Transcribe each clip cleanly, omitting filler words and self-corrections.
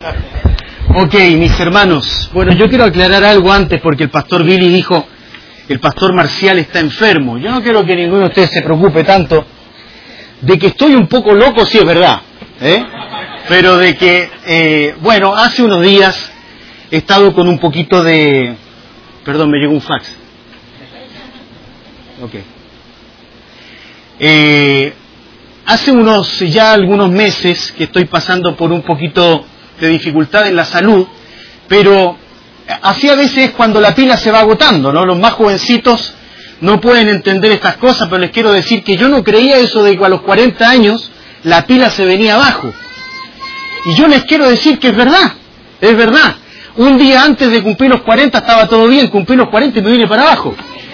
Ok, mis hermanos. Bueno, yo quiero aclarar algo antes porque el pastor Billy dijo, el pastor Marcial está enfermo. Yo no quiero que ninguno de ustedes se preocupe tanto. De que estoy un poco loco, sí es verdad. Pero de que, bueno, hace unos días he estado con un poquito de... Perdón, me llegó un fax. Ok. Hace algunos meses que estoy pasando por un poquito de dificultad en la salud, pero así a veces es cuando la pila se va agotando, ¿no? Los más jovencitos no pueden entender estas cosas, pero les quiero decir que yo no creía eso de que a los 40 años la pila se venía abajo. Y yo les quiero decir que es verdad, es verdad. Un día antes de cumplir los 40 estaba todo bien, cumplí los 40 y me vine para abajo.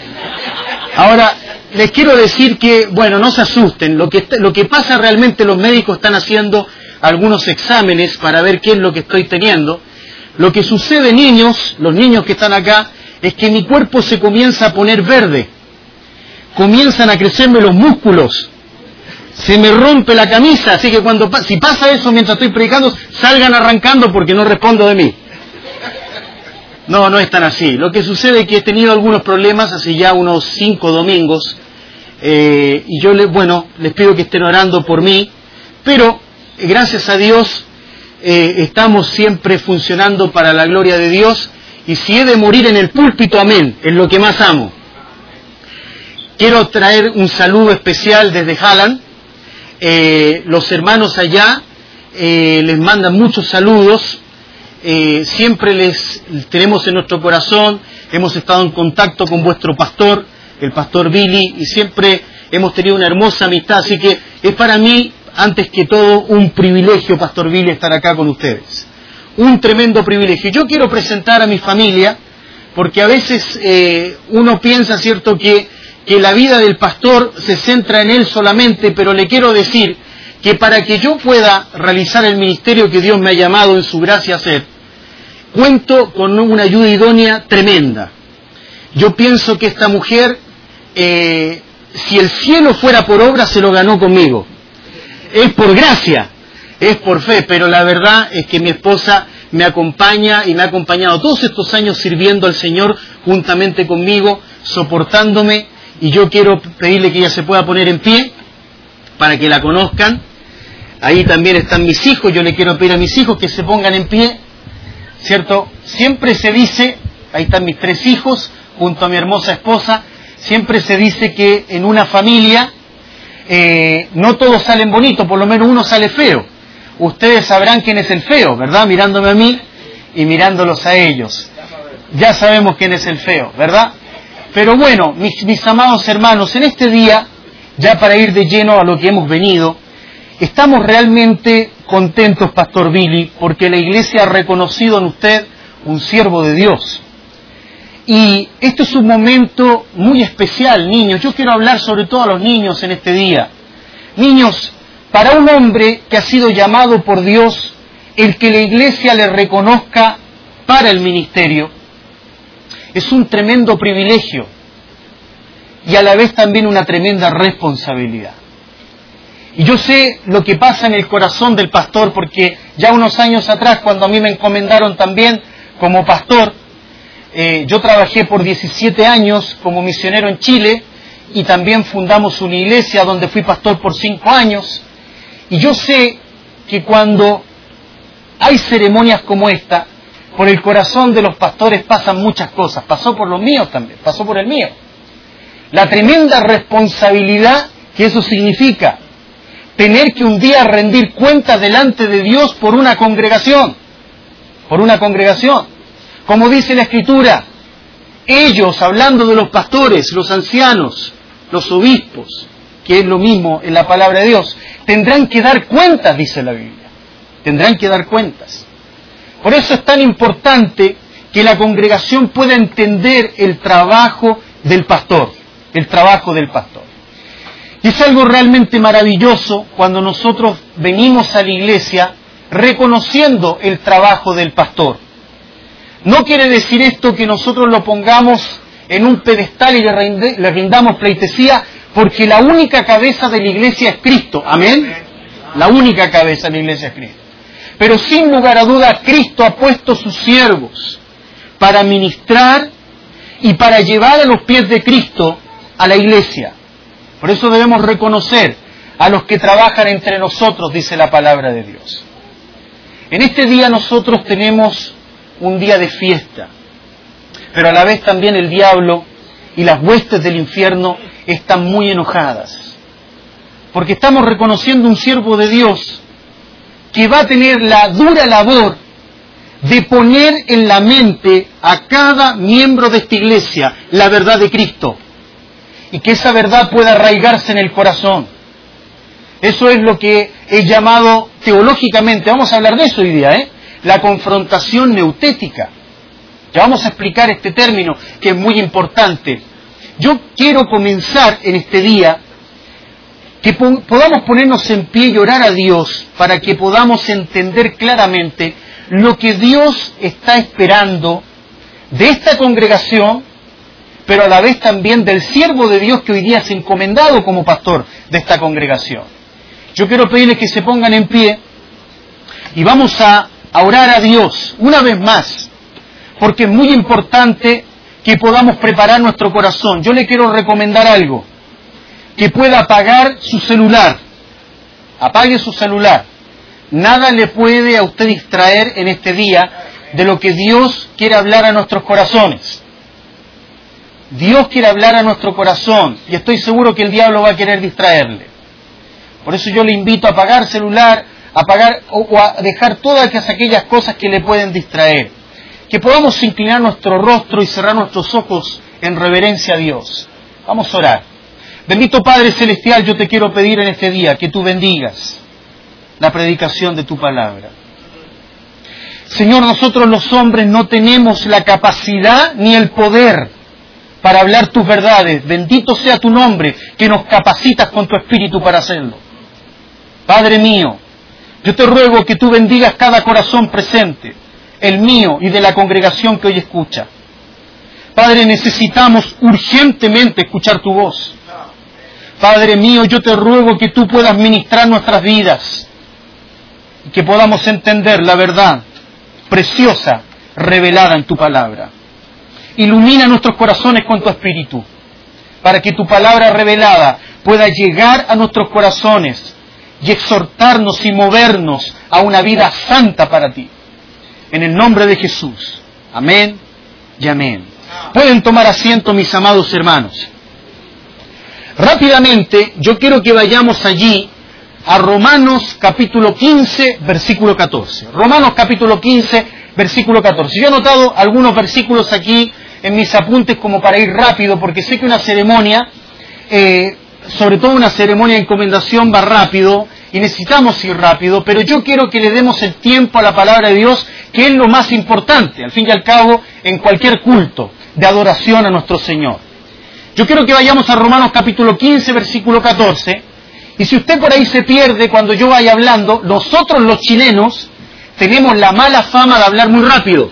Ahora, les quiero decir que, bueno, no se asusten, lo que pasa realmente, los médicos están haciendo algunos exámenes para ver qué es lo que estoy teniendo. Lo que sucede, niños, los niños que están acá, es que mi cuerpo se comienza a poner verde, comienzan a crecerme los músculos, se me rompe la camisa, así que si pasa eso mientras estoy predicando, salgan arrancando porque no respondo de mí. No, no es tan así. Lo que sucede es que he tenido algunos problemas hace ya unos 5 domingos, y yo les pido que estén orando por mí, pero gracias a Dios estamos siempre funcionando para la gloria de Dios, y si he de morir en el púlpito, amén, es lo que más amo. Quiero traer un saludo especial desde Halland. Los hermanos allá les mandan muchos saludos. Siempre les tenemos en nuestro corazón, hemos estado en contacto con vuestro pastor, el pastor Billy, y siempre hemos tenido una hermosa amistad, así que es para mí, antes que todo, un privilegio, pastor Billy, estar acá con ustedes. Un tremendo privilegio. Yo quiero presentar a mi familia, porque a veces uno piensa, ¿cierto?, que la vida del pastor se centra en él solamente, pero le quiero decir que para que yo pueda realizar el ministerio que Dios me ha llamado en su gracia a hacer, cuento con una ayuda idónea tremenda. Yo pienso que esta mujer, si el cielo fuera por obra, se lo ganó conmigo. Es por gracia, es por fe, pero la verdad es que mi esposa me acompaña y me ha acompañado todos estos años sirviendo al Señor juntamente conmigo, soportándome, y yo quiero pedirle que ella se pueda poner en pie para que la conozcan. Ahí también están mis hijos, yo le quiero pedir a mis hijos que se pongan en pie, ¿cierto? Siempre se dice, ahí están mis 3 hijos, junto a mi hermosa esposa, siempre se dice que en una familia no todos salen bonitos, por lo menos uno sale feo. Ustedes sabrán quién es el feo, ¿verdad? Mirándome a mí y mirándolos a ellos. Ya sabemos quién es el feo, ¿verdad? Pero bueno, mis amados hermanos, en este día, ya para ir de lleno a lo que hemos venido, estamos realmente contentos, pastor Billy, porque la iglesia ha reconocido en usted un siervo de Dios. Y este es un momento muy especial, niños. Yo quiero hablar sobre todo a los niños en este día. Niños, para un hombre que ha sido llamado por Dios, el que la iglesia le reconozca para el ministerio, es un tremendo privilegio y a la vez también una tremenda responsabilidad. Y yo sé lo que pasa en el corazón del pastor, porque ya unos años atrás, cuando a mí me encomendaron también como pastor, yo trabajé por 17 años como misionero en Chile y también fundamos una iglesia donde fui pastor por 5 años. Y yo sé que cuando hay ceremonias como esta, por el corazón de los pastores pasan muchas cosas. Pasó por los míos también, pasó por el mío. La tremenda responsabilidad que eso significa. Tener que un día rendir cuentas delante de Dios por una congregación. Por una congregación. Como dice la Escritura, ellos, hablando de los pastores, los ancianos, los obispos, que es lo mismo en la palabra de Dios, tendrán que dar cuentas, dice la Biblia. Tendrán que dar cuentas. Por eso es tan importante que la congregación pueda entender el trabajo del pastor. El trabajo del pastor. Y es algo realmente maravilloso cuando nosotros venimos a la iglesia reconociendo el trabajo del pastor. No quiere decir esto que nosotros lo pongamos en un pedestal y le rindamos pleitesía, porque la única cabeza de la iglesia es Cristo. ¿Amén? La única cabeza de la iglesia es Cristo. Pero sin lugar a duda, Cristo ha puesto sus siervos para ministrar y para llevar a los pies de Cristo a la iglesia. Por eso debemos reconocer a los que trabajan entre nosotros, dice la palabra de Dios. En este día nosotros tenemos un día de fiesta, pero a la vez también el diablo y las huestes del infierno están muy enojadas, porque estamos reconociendo un siervo de Dios que va a tener la dura labor de poner en la mente a cada miembro de esta iglesia la verdad de Cristo, y que esa verdad pueda arraigarse en el corazón. Eso es lo que he llamado teológicamente, vamos a hablar de eso hoy día, la confrontación neutética. Ya vamos a explicar este término que es muy importante. Yo quiero comenzar en este día que podamos ponernos en pie y orar a Dios para que podamos entender claramente lo que Dios está esperando de esta congregación, pero a la vez también del siervo de Dios que hoy día es encomendado como pastor de esta congregación. Yo quiero pedirles que se pongan en pie y vamos a orar a Dios una vez más, porque es muy importante que podamos preparar nuestro corazón. Yo le quiero recomendar algo, que pueda apagar su celular. Apague su celular. Nada le puede a usted distraer en este día de lo que Dios quiere hablar a nuestros corazones. Dios quiere hablar a nuestro corazón y estoy seguro que el diablo va a querer distraerle. Por eso yo le invito a apagar celular, o a dejar todas aquellas cosas que le pueden distraer. Que podamos inclinar nuestro rostro y cerrar nuestros ojos en reverencia a Dios. Vamos a orar. Bendito Padre Celestial, yo te quiero pedir en este día que tú bendigas la predicación de tu palabra. Señor, nosotros los hombres no tenemos la capacidad ni el poder para hablar tus verdades. Bendito sea tu nombre, que nos capacitas con tu Espíritu para hacerlo. Padre mío, yo te ruego que tú bendigas cada corazón presente, el mío y de la congregación que hoy escucha. Padre, necesitamos urgentemente escuchar tu voz. Padre mío, yo te ruego que tú puedas ministrar nuestras vidas y que podamos entender la verdad preciosa revelada en tu palabra. Ilumina nuestros corazones con tu Espíritu, para que tu palabra revelada pueda llegar a nuestros corazones y exhortarnos y movernos a una vida santa para ti. En el nombre de Jesús. Amén y amén. Pueden tomar asiento, mis amados hermanos. Rápidamente, yo quiero que vayamos allí a Romanos capítulo 15, versículo 14. Romanos capítulo 15, versículo 14. Yo he anotado algunos versículos aquí en mis apuntes como para ir rápido, porque sé que una ceremonia, sobre todo una ceremonia de encomendación, va rápido y necesitamos ir rápido, pero yo quiero que le demos el tiempo a la palabra de Dios, que es lo más importante, al fin y al cabo, en cualquier culto de adoración a nuestro Señor. Yo quiero que vayamos a Romanos capítulo 15, versículo 14, y si usted por ahí se pierde cuando yo vaya hablando, nosotros los chilenos tenemos la mala fama de hablar muy rápido.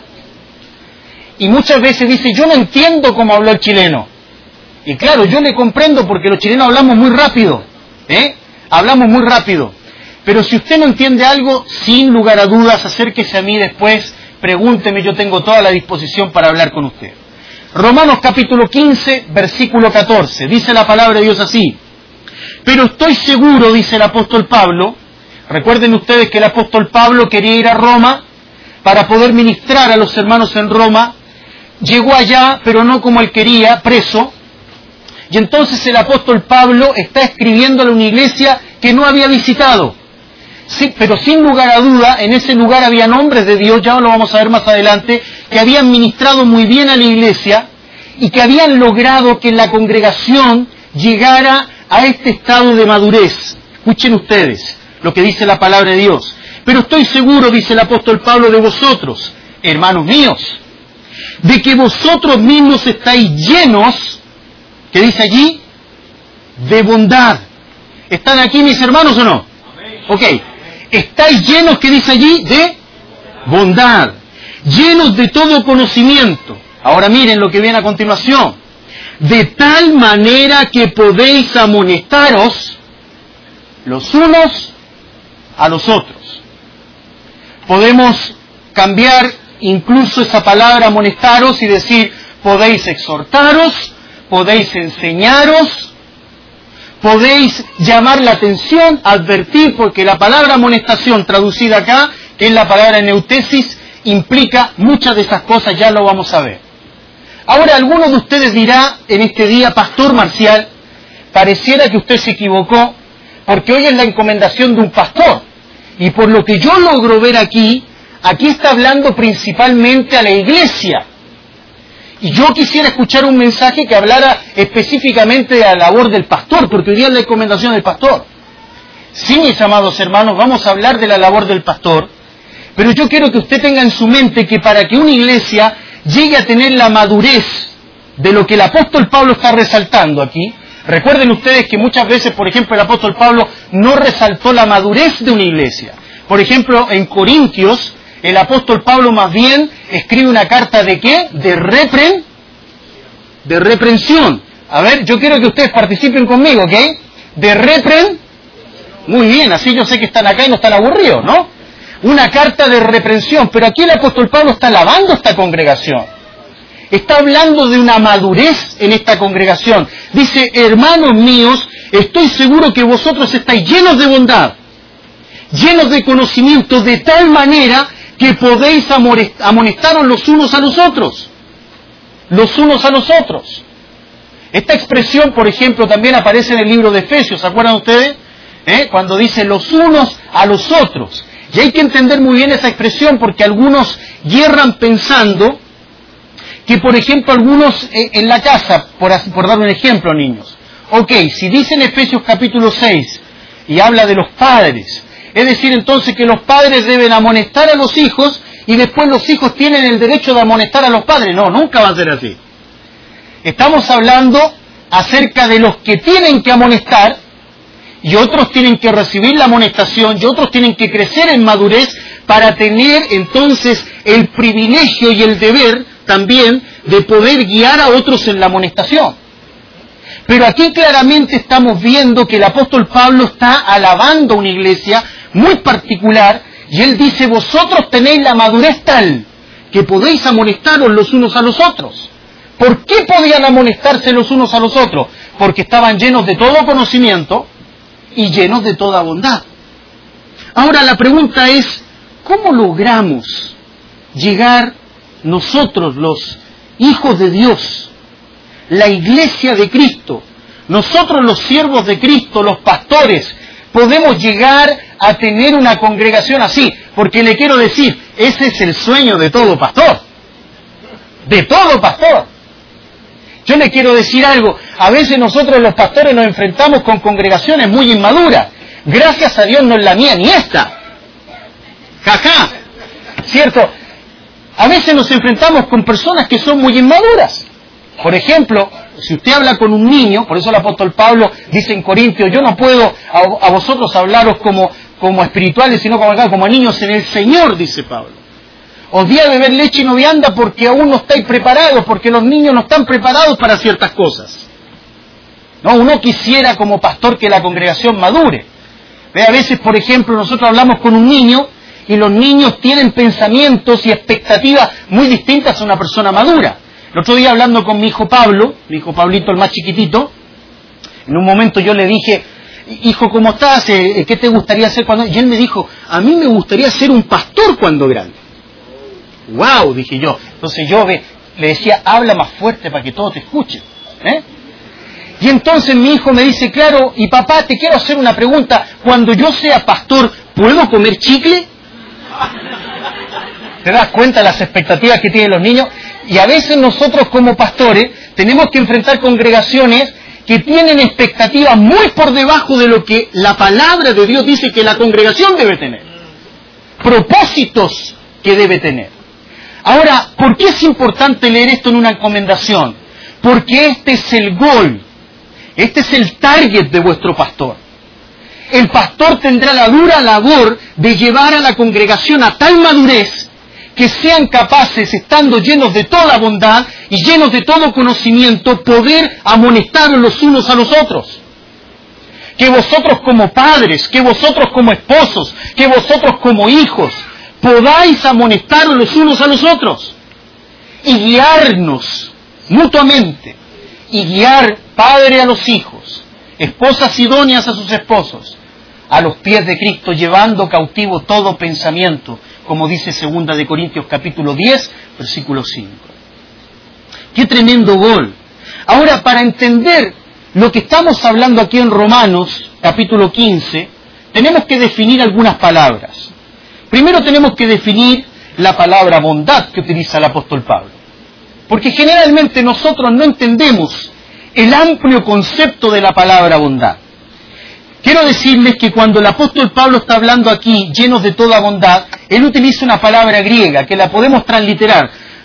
Y muchas veces dice, yo no entiendo cómo habló el chileno. Y claro, yo le comprendo porque los chilenos hablamos muy rápido, hablamos muy rápido. Pero si usted no entiende algo, sin lugar a dudas, acérquese a mí después, pregúnteme, yo tengo toda la disposición para hablar con usted. Romanos capítulo 15, versículo 14, dice la palabra de Dios así. Pero estoy seguro, dice el apóstol Pablo, recuerden ustedes que el apóstol Pablo quería ir a Roma para poder ministrar a los hermanos en Roma, llegó allá, pero no como él quería, preso, y entonces el apóstol Pablo está escribiéndole a una iglesia que no había visitado. Sí, pero sin lugar a duda, en ese lugar había hombres de Dios, ya lo vamos a ver más adelante, que habían ministrado muy bien a la iglesia y que habían logrado que la congregación llegara a este estado de madurez. Escuchen ustedes lo que dice la palabra de Dios. Pero estoy seguro, dice el apóstol Pablo, de vosotros, hermanos míos, de que vosotros mismos estáis llenos, ¿qué dice allí? De bondad. ¿Están aquí mis hermanos o no? Ok. Estáis llenos, ¿qué dice allí? De bondad. Llenos de todo conocimiento. Ahora miren lo que viene a continuación. De tal manera que podéis amonestaros los unos a los otros. Podemos cambiar incluso esa palabra amonestaros y decir, podéis exhortaros, podéis enseñaros, podéis llamar la atención, advertir, porque la palabra amonestación traducida acá, que es la palabra neutesis, implica muchas de esas cosas, ya lo vamos a ver. Ahora, alguno de ustedes dirá en este día, Pastor Marcial, pareciera que usted se equivocó, porque hoy es la encomendación de un pastor. Y por lo que yo logro ver aquí está hablando principalmente a la iglesia. Y yo quisiera escuchar un mensaje que hablara específicamente de la labor del pastor, porque hoy día es la encomendación del pastor. Sí, mis amados hermanos, vamos a hablar de la labor del pastor, pero yo quiero que usted tenga en su mente que para que una iglesia llegue a tener la madurez de lo que el apóstol Pablo está resaltando aquí, recuerden ustedes que muchas veces, por ejemplo, el apóstol Pablo no resaltó la madurez de una iglesia. Por ejemplo, en Corintios, el apóstol Pablo más bien escribe una carta ¿de qué? De reprensión. A ver, yo quiero que ustedes participen conmigo, ¿ok? Muy bien, así yo sé que están acá y no están aburridos, ¿no? Una carta de reprensión, pero aquí el apóstol Pablo está alabando a esta congregación. Está hablando de una madurez en esta congregación. Dice, hermanos míos, estoy seguro que vosotros estáis llenos de bondad, llenos de conocimiento, de tal manera que podéis amonestaros los unos a los otros. Los unos a los otros. Esta expresión, por ejemplo, también aparece en el libro de Efesios, ¿se acuerdan ustedes? Cuando dice los unos a los otros. Y hay que entender muy bien esa expresión porque algunos hierran pensando que, por ejemplo, algunos en la casa, por dar un ejemplo, niños, ok, si dice en Efesios capítulo 6 y habla de los padres, es decir entonces que los padres deben amonestar a los hijos y después los hijos tienen el derecho de amonestar a los padres. No, nunca va a ser así. Estamos hablando acerca de los que tienen que amonestar y otros tienen que recibir la amonestación y otros tienen que crecer en madurez para tener entonces el privilegio y el deber también de poder guiar a otros en la amonestación. Pero aquí claramente estamos viendo que el apóstol Pablo está alabando a una iglesia muy particular y él dice, vosotros tenéis la madurez tal que podéis amonestaros los unos a los otros. ¿Por qué podían amonestarse los unos a los otros? Porque estaban llenos de todo conocimiento y llenos de toda bondad. Ahora la pregunta es, ¿cómo logramos llegar nosotros, los hijos de Dios, la iglesia de Cristo, nosotros los siervos de Cristo, los pastores, podemos llegar a tener una congregación así? Porque le quiero decir, ese es el sueño de todo pastor. De todo pastor. Yo le quiero decir algo, a veces nosotros los pastores nos enfrentamos con congregaciones muy inmaduras. Gracias a Dios no es la mía ni esta. Jajá. ¿Cierto? A veces nos enfrentamos con personas que son muy inmaduras. Por ejemplo, si usted habla con un niño, por eso el apóstol Pablo dice en Corintios, yo no puedo a vosotros hablaros como espirituales, sino como niños en el Señor, dice Pablo. Os di a beber leche y no vianda porque aún no estáis preparados, porque los niños no están preparados para ciertas cosas. No, uno quisiera como pastor que la congregación madure. Ve, a veces, por ejemplo, nosotros hablamos con un niño y los niños tienen pensamientos y expectativas muy distintas a una persona madura. El otro día hablando con mi hijo Pablo, mi hijo Pablito, el más chiquitito, en un momento yo le dije, hijo, ¿cómo estás? ¿Qué te gustaría hacer cuando...? Y él me dijo, a mí me gustaría ser un pastor cuando grande. ¡Wow! Dije yo. Entonces yo le decía, habla más fuerte para que todos te escuchen. Y entonces mi hijo me dice, claro, y papá, te quiero hacer una pregunta, cuando yo sea pastor, ¿puedo comer chicle? ¿Te das cuenta de las expectativas que tienen los niños? Y a veces nosotros como pastores tenemos que enfrentar congregaciones que tienen expectativas muy por debajo de lo que la palabra de Dios dice que la congregación debe tener. Propósitos que debe tener. Ahora, ¿por qué es importante leer esto en una encomendación? Porque este es el gol, este es el target de vuestro pastor. El pastor tendrá la dura labor de llevar a la congregación a tal madurez que sean capaces, estando llenos de toda bondad y llenos de todo conocimiento, poder amonestar los unos a los otros. Que vosotros como padres, que vosotros como esposos, que vosotros como hijos, podáis amonestaros los unos a los otros y guiarnos mutuamente, y guiar padre a los hijos, esposas idóneas a sus esposos, a los pies de Cristo, llevando cautivo todo pensamiento, como dice 2 de Corintios capítulo 10, versículo 5. ¡Qué tremendo gol! Ahora, para entender lo que estamos hablando aquí en Romanos capítulo 15, tenemos que definir algunas palabras. Primero tenemos que definir la palabra bondad que utiliza el apóstol Pablo. Porque generalmente nosotros no entendemos el amplio concepto de la palabra bondad. Quiero decirles que cuando el apóstol Pablo está hablando aquí, llenos de toda bondad, él utiliza una palabra griega que la podemos transliterar.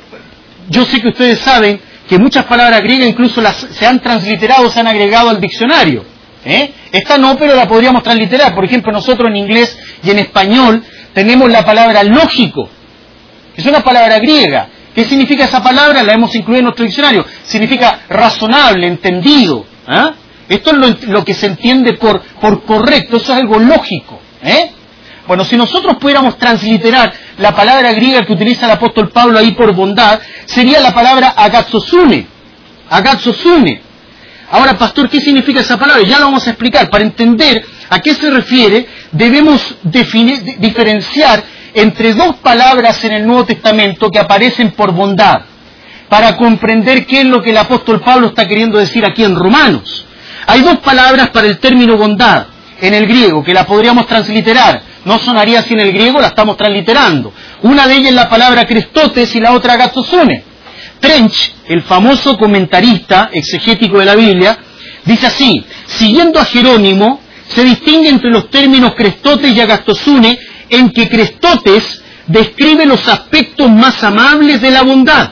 Yo sé que ustedes saben que muchas palabras griegas incluso se han transliterado, se han agregado al diccionario. Esta no, pero la podríamos transliterar. Por ejemplo, nosotros en inglés y en español tenemos la palabra lógico. Es una palabra griega. ¿Qué significa esa palabra? La hemos incluido en nuestro diccionario. Significa razonable, entendido. Esto es lo que se entiende por correcto. Eso es algo lógico. Bueno, si nosotros pudiéramos transliterar la palabra griega que utiliza el apóstol Pablo ahí por bondad, sería la palabra agatsosune. Agatsosune. Ahora, pastor, ¿qué significa esa palabra? Ya lo vamos a explicar. Para entender a qué se refiere, debemos diferenciar entre dos palabras en el Nuevo Testamento que aparecen por bondad, para comprender qué es lo que el apóstol Pablo está queriendo decir aquí en Romanos. Hay dos palabras para el término bondad en el griego, que la podríamos transliterar. No sonaría así en el griego, la estamos transliterando. Una de ellas es la palabra Christotes y la otra agatsosune. Trench, el famoso comentarista exegético de la Biblia, dice así: siguiendo a Jerónimo, se distingue entre los términos Christotes y agatsosune en que Christotes describe los aspectos más amables de la bondad.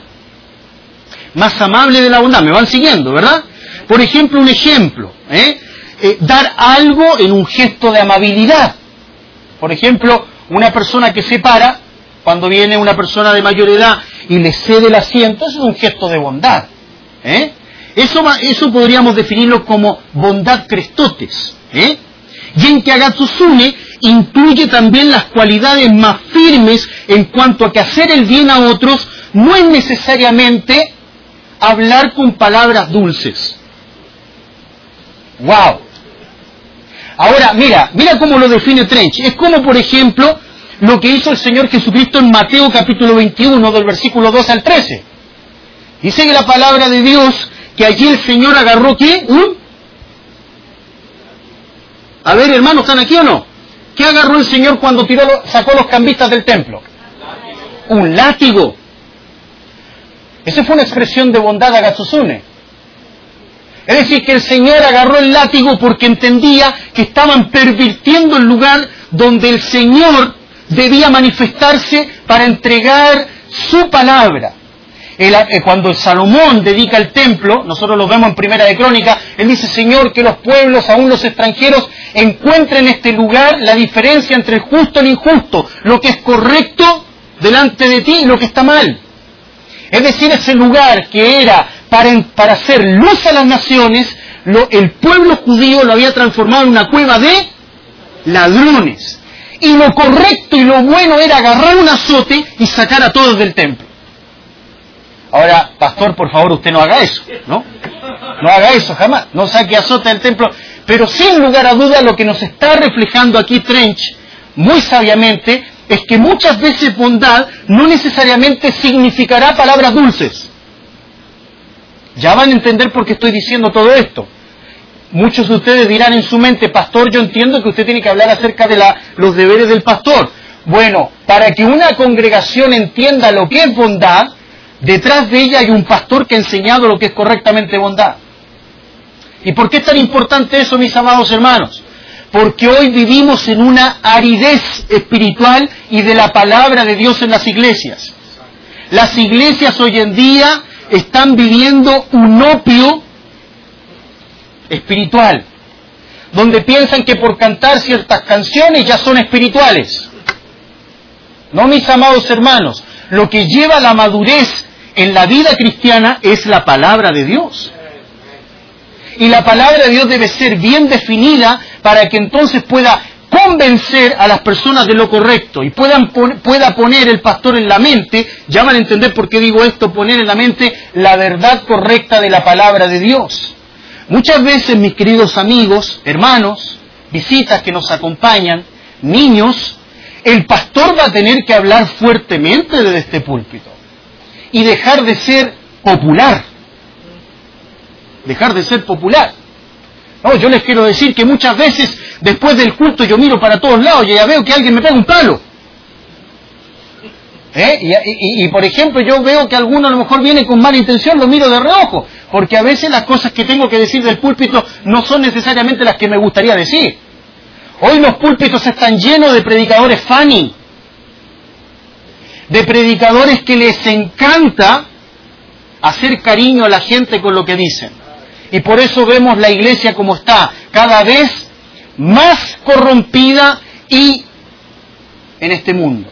Más amables de la bondad, me van siguiendo, ¿verdad? Por ejemplo, un ejemplo, dar algo en un gesto de amabilidad. Por ejemplo, una persona que se para, cuando viene una persona de mayor edad y le cede el asiento, eso es un gesto de bondad. Eso podríamos definirlo como bondad Christotes. Y en que agatsosune incluye también las cualidades más firmes en cuanto a que hacer el bien a otros no es necesariamente hablar con palabras dulces. ¡Wow! Ahora, mira cómo lo define Trench. Es como, por ejemplo, lo que hizo el Señor Jesucristo en Mateo capítulo 21, del versículo 2 al 13. Dice que la palabra de Dios, que allí el Señor agarró, ¿qué? A ver, hermanos, ¿están aquí o no? ¿Qué agarró el Señor cuando sacó los cambistas del templo? Un látigo. Esa fue una expresión de bondad agatsosune. Es decir, que el Señor agarró el látigo porque entendía que estaban pervirtiendo el lugar donde el Señor debía manifestarse para entregar su palabra. Cuando Salomón dedica el templo, nosotros lo vemos en Primera de Crónica, él dice: Señor, que los pueblos, aún los extranjeros, encuentren en este lugar la diferencia entre el justo y el injusto, lo que es correcto delante de ti y lo que está mal. Es decir, ese lugar que era para hacer luz a las naciones, el pueblo judío lo había transformado en una cueva de ladrones. Y lo correcto y lo bueno era agarrar un azote y sacar a todos del templo. Ahora, pastor, por favor, usted no haga eso, ¿no? No haga eso jamás, no saque azote del templo. Pero sin lugar a duda lo que nos está reflejando aquí Trench, muy sabiamente, es que muchas veces bondad no necesariamente significará palabras dulces. Ya van a entender por qué estoy diciendo todo esto. Muchos de ustedes dirán en su mente: pastor, yo entiendo que usted tiene que hablar acerca de los deberes del pastor. Bueno, para que una congregación entienda lo que es bondad, detrás de ella hay un pastor que ha enseñado lo que es correctamente bondad. ¿Y por qué es tan importante eso, mis amados hermanos? Porque hoy vivimos en una aridez espiritual y de la palabra de Dios en las iglesias. Las iglesias hoy en día están viviendo un opio espiritual, donde piensan que por cantar ciertas canciones ya son espirituales. No, mis amados hermanos, lo que lleva a la madurez en la vida cristiana es la palabra de Dios. Y la palabra de Dios debe ser bien definida para que entonces pueda convencer a las personas de lo correcto y pueda poner el pastor en la mente, ya van a entender por qué digo esto, poner en la mente la verdad correcta de la palabra de Dios. Muchas veces, mis queridos amigos, hermanos, visitas que nos acompañan, niños, el pastor va a tener que hablar fuertemente desde este púlpito y dejar de ser popular. Dejar de ser popular. No, yo les quiero decir que muchas veces después del culto yo miro para todos lados y ya veo que alguien me pega un palo. Y por ejemplo yo veo que alguno a lo mejor viene con mala intención, lo miro de reojo, porque a veces las cosas que tengo que decir del púlpito no son necesariamente las que me gustaría decir. Hoy los púlpitos están llenos de predicadores funny, de predicadores que les encanta hacer cariño a la gente con lo que dicen. Y por eso vemos la iglesia como está, cada vez más corrompida y en este mundo.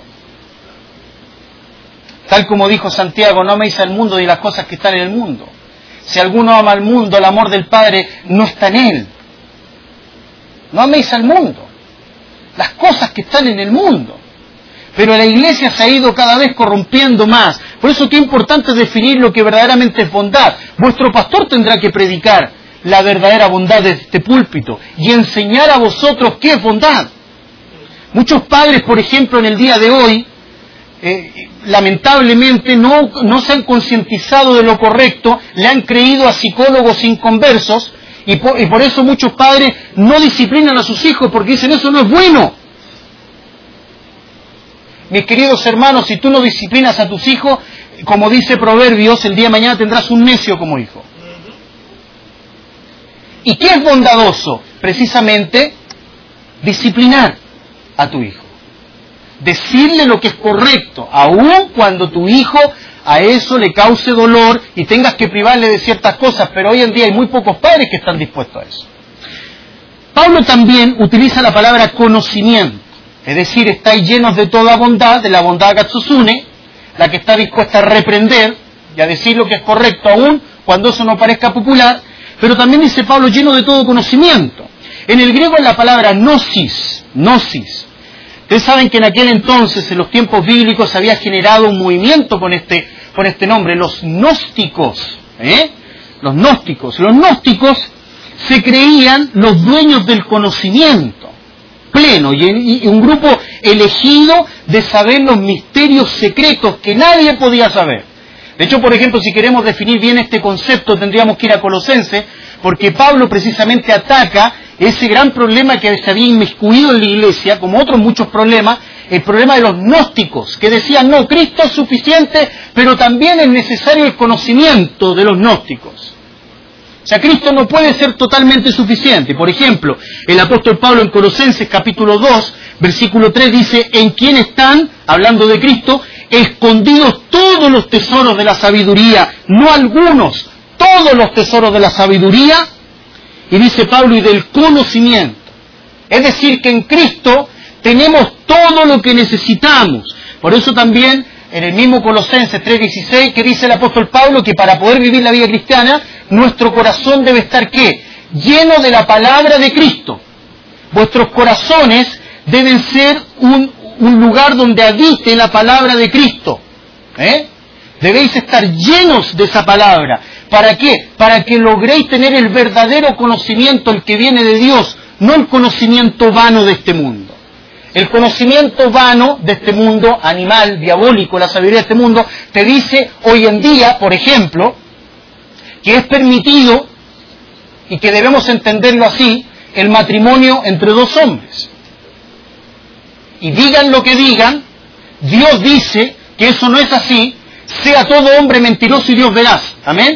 Tal como dijo Santiago, no améis al mundo y las cosas que están en el mundo. Si alguno ama al mundo, el amor del Padre no está en él. No améis al mundo, las cosas que están en el mundo. Pero la iglesia se ha ido cada vez corrompiendo más. Por eso qué importante es definir lo que verdaderamente es bondad. Vuestro pastor tendrá que predicar la verdadera bondad de este púlpito y enseñar a vosotros qué es bondad. Muchos padres, por ejemplo, en el día de hoy, lamentablemente no se han concientizado de lo correcto, le han creído a psicólogos inconversos y por eso muchos padres no disciplinan a sus hijos porque dicen eso no es bueno. Mis queridos hermanos, si tú no disciplinas a tus hijos, como dice Proverbios, el día de mañana tendrás un necio como hijo. ¿Y qué es bondadoso? Precisamente disciplinar a tu hijo. Decirle lo que es correcto, aun cuando tu hijo a eso le cause dolor y tengas que privarle de ciertas cosas, pero hoy en día hay muy pocos padres que están dispuestos a eso. Pablo también utiliza la palabra conocimiento. Es decir, estáis llenos de toda bondad, de la bondad Gatsusune, la que está dispuesta a reprender y a decir lo que es correcto aún cuando eso no parezca popular, pero también dice Pablo lleno de todo conocimiento. En el griego es la palabra gnosis. Ustedes saben que en aquel entonces, en los tiempos bíblicos, se había generado un movimiento con este nombre, los gnósticos. Los gnósticos se creían los dueños del conocimiento pleno y un grupo elegido de saber los misterios secretos que nadie podía saber. De hecho, por ejemplo, si queremos definir bien este concepto, tendríamos que ir a Colosenses, porque Pablo precisamente ataca ese gran problema que se había inmiscuido en la iglesia, como otros muchos problemas, el problema de los gnósticos, que decían, no, Cristo es suficiente, pero también es necesario el conocimiento de los gnósticos. O sea, Cristo no puede ser totalmente suficiente. Por ejemplo, el apóstol Pablo en Colosenses capítulo 2, versículo 3 dice, en quien están, hablando de Cristo, escondidos todos los tesoros de la sabiduría, no algunos, todos los tesoros de la sabiduría, y dice Pablo, y del conocimiento. Es decir, que en Cristo tenemos todo lo que necesitamos. Por eso también, en el mismo Colosenses 3:16, que dice el apóstol Pablo, que para poder vivir la vida cristiana, nuestro corazón debe estar, ¿qué? Lleno de la palabra de Cristo. Vuestros corazones deben ser un lugar donde habite la palabra de Cristo. Debéis estar llenos de esa palabra. ¿Para qué? Para que logréis tener el verdadero conocimiento, el que viene de Dios, no el conocimiento vano de este mundo. El conocimiento vano de este mundo, animal, diabólico, la sabiduría de este mundo, te dice hoy en día, por ejemplo, que es permitido, y que debemos entenderlo así, el matrimonio entre dos hombres. Y digan lo que digan, Dios dice que eso no es así, sea todo hombre mentiroso y Dios veraz. Amén.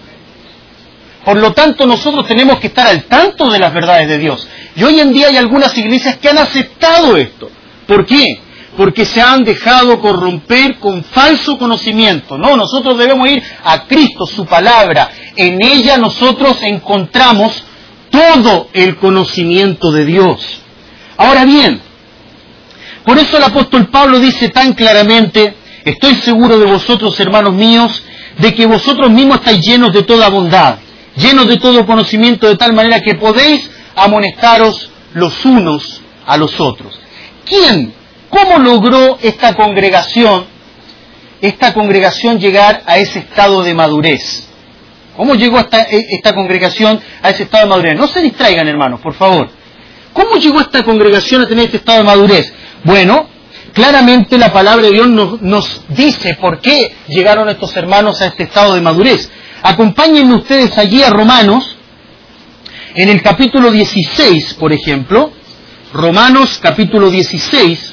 Por lo tanto, nosotros tenemos que estar al tanto de las verdades de Dios. Y hoy en día hay algunas iglesias que han aceptado esto. ¿Por qué? Porque se han dejado corromper con falso conocimiento. No, nosotros debemos ir a Cristo, su palabra. En ella nosotros encontramos todo el conocimiento de Dios. Ahora bien, por eso el apóstol Pablo dice tan claramente, estoy seguro de vosotros, hermanos míos, de que vosotros mismos estáis llenos de toda bondad, llenos de todo conocimiento, de tal manera que podéis amonestaros los unos a los otros. ¿Quién? ¿Cómo logró esta congregación llegar a ese estado de madurez? ¿Cómo llegó esta congregación a ese estado de madurez? No se distraigan, hermanos, por favor. ¿Cómo llegó esta congregación a tener este estado de madurez? Bueno, claramente la palabra de Dios nos dice por qué llegaron estos hermanos a este estado de madurez. Acompáñenme ustedes allí a Romanos, en el capítulo 16, por ejemplo. Romanos, capítulo 16.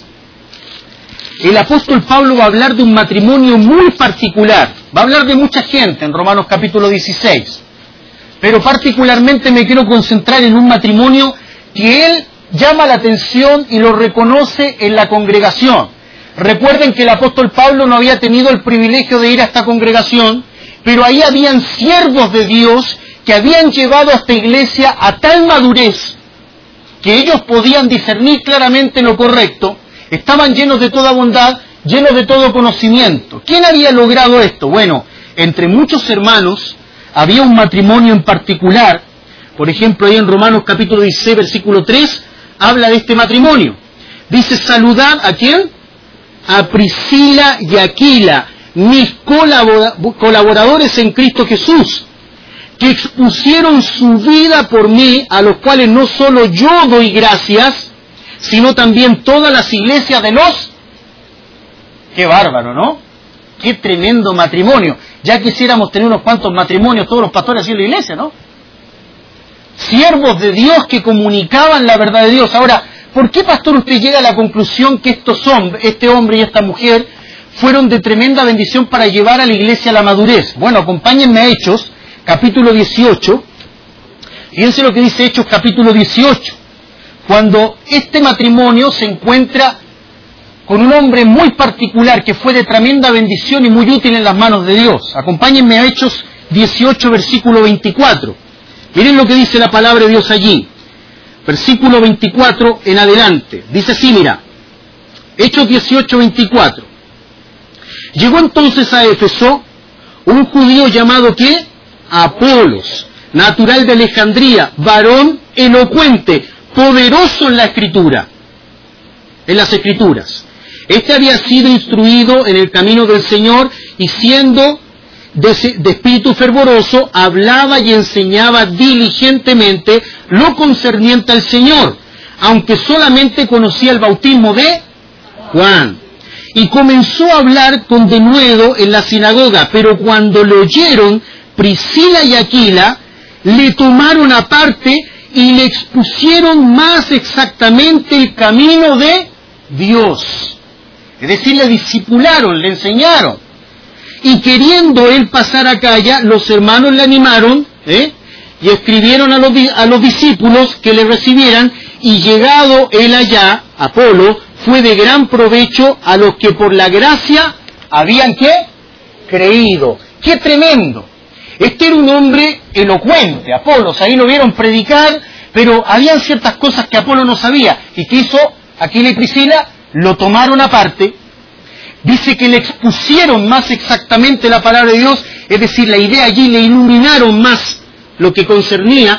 El apóstol Pablo va a hablar de un matrimonio muy particular. Va a hablar de mucha gente en Romanos capítulo 16. Pero particularmente me quiero concentrar en un matrimonio que él llama la atención y lo reconoce en la congregación. Recuerden que el apóstol Pablo no había tenido el privilegio de ir a esta congregación, pero ahí habían siervos de Dios que habían llevado a esta iglesia a tal madurez que ellos podían discernir claramente lo correcto. Estaban llenos de toda bondad, llenos de todo conocimiento. ¿Quién había logrado esto? Bueno, entre muchos hermanos había un matrimonio en particular. Por ejemplo, ahí en Romanos capítulo 16, versículo 3, habla de este matrimonio. Dice, saludad, ¿a quién? A Priscila y Aquila, mis colaboradores en Cristo Jesús, que expusieron su vida por mí, a los cuales no solo yo doy gracias, sino también todas las iglesias de los... Qué bárbaro, ¿no? Qué tremendo matrimonio. Ya quisiéramos tener unos cuantos matrimonios, todos los pastores así en la iglesia, ¿no? Siervos de Dios que comunicaban la verdad de Dios. Ahora, ¿por qué, pastor, usted llega a la conclusión que este hombre y esta mujer fueron de tremenda bendición para llevar a la iglesia a la madurez? Bueno, acompáñenme a Hechos, capítulo 18. Fíjense lo que dice Hechos, capítulo 18. Cuando este matrimonio se encuentra con un hombre muy particular que fue de tremenda bendición y muy útil en las manos de Dios. Acompáñenme a Hechos 18, versículo 24. Miren lo que dice la palabra de Dios allí. Versículo 24 en adelante. Dice así, mira. Hechos 18, 24. Llegó entonces a Éfeso un judío llamado ¿qué? Apolos, natural de Alejandría, varón elocuente, poderoso en la escritura, en las escrituras. Este había sido instruido en el camino del Señor y siendo de espíritu fervoroso, hablaba y enseñaba diligentemente lo concerniente al Señor, aunque solamente conocía el bautismo de Juan. Y comenzó a hablar con denuedo en la sinagoga, pero cuando le oyeron Priscila y Aquila, le tomaron aparte y le expusieron más exactamente el camino de Dios. Es decir, le discipularon, le enseñaron. Y queriendo él pasar a Acaya, los hermanos le animaron, y escribieron a los discípulos que le recibieran, y llegado él allá, Apolo, fue de gran provecho a los que por la gracia habían, ¿qué? Creído. ¡Qué tremendo! Este era un hombre elocuente, Apolos, ahí lo vieron predicar, pero habían ciertas cosas que Apolo no sabía. ¿Y qué hizo Aquila y Priscila? Lo tomaron aparte. Dice que le expusieron más exactamente la palabra de Dios, es decir, la idea allí, le iluminaron más lo que concernía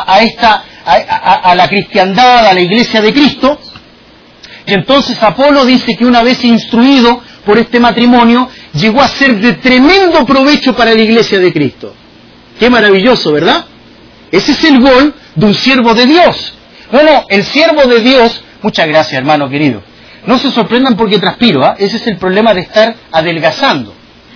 a la cristiandad, a la iglesia de Cristo. Y entonces Apolo dice que una vez instruido por este matrimonio, llegó a ser de tremendo provecho para la iglesia de Cristo. Qué maravilloso, ¿verdad? Ese es el gol de un siervo de Dios. Bueno, el siervo de Dios, muchas gracias, hermano querido. No se sorprendan porque transpiro, ¿ah? Ese es el problema de estar adelgazando.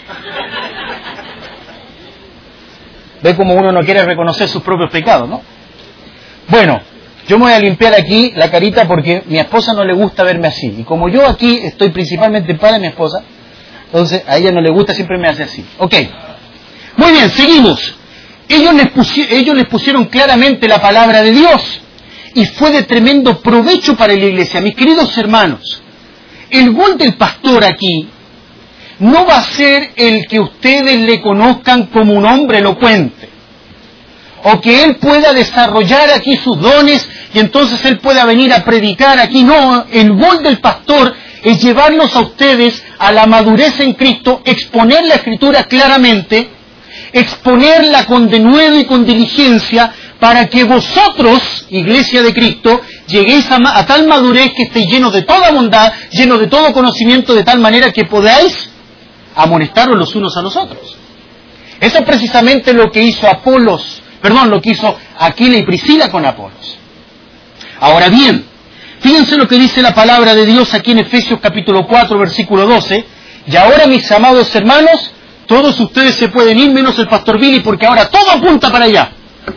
Ve como uno no quiere reconocer sus propios pecados, ¿no? Bueno, yo me voy a limpiar aquí la carita porque a mi esposa no le gusta verme así. Y como yo aquí estoy principalmente para mi esposa, entonces a ella no le gusta, siempre me hace así. Ok. Muy bien, seguimos. Ellos les pusieron claramente la palabra de Dios. Y fue de tremendo provecho para la iglesia. Mis queridos hermanos, el gol del pastor aquí no va a ser el que ustedes le conozcan como un hombre elocuente, o que él pueda desarrollar aquí sus dones y entonces él pueda venir a predicar aquí. No, el gol del pastor es llevarlos a ustedes a la madurez en Cristo, exponer la Escritura claramente, exponerla con denuedo y con diligencia, para que vosotros, iglesia de Cristo, lleguéis a tal madurez que estéis llenos de toda bondad, llenos de todo conocimiento, de tal manera que podáis amonestaros los unos a los otros. Eso es precisamente lo que hizo lo que hizo Aquila y Priscila con Apolos. Ahora bien, fíjense lo que dice la palabra de Dios aquí en Efesios capítulo 4, versículo 12. Y ahora, mis amados hermanos, todos ustedes se pueden ir, menos el pastor Billy, porque ahora todo apunta para allá.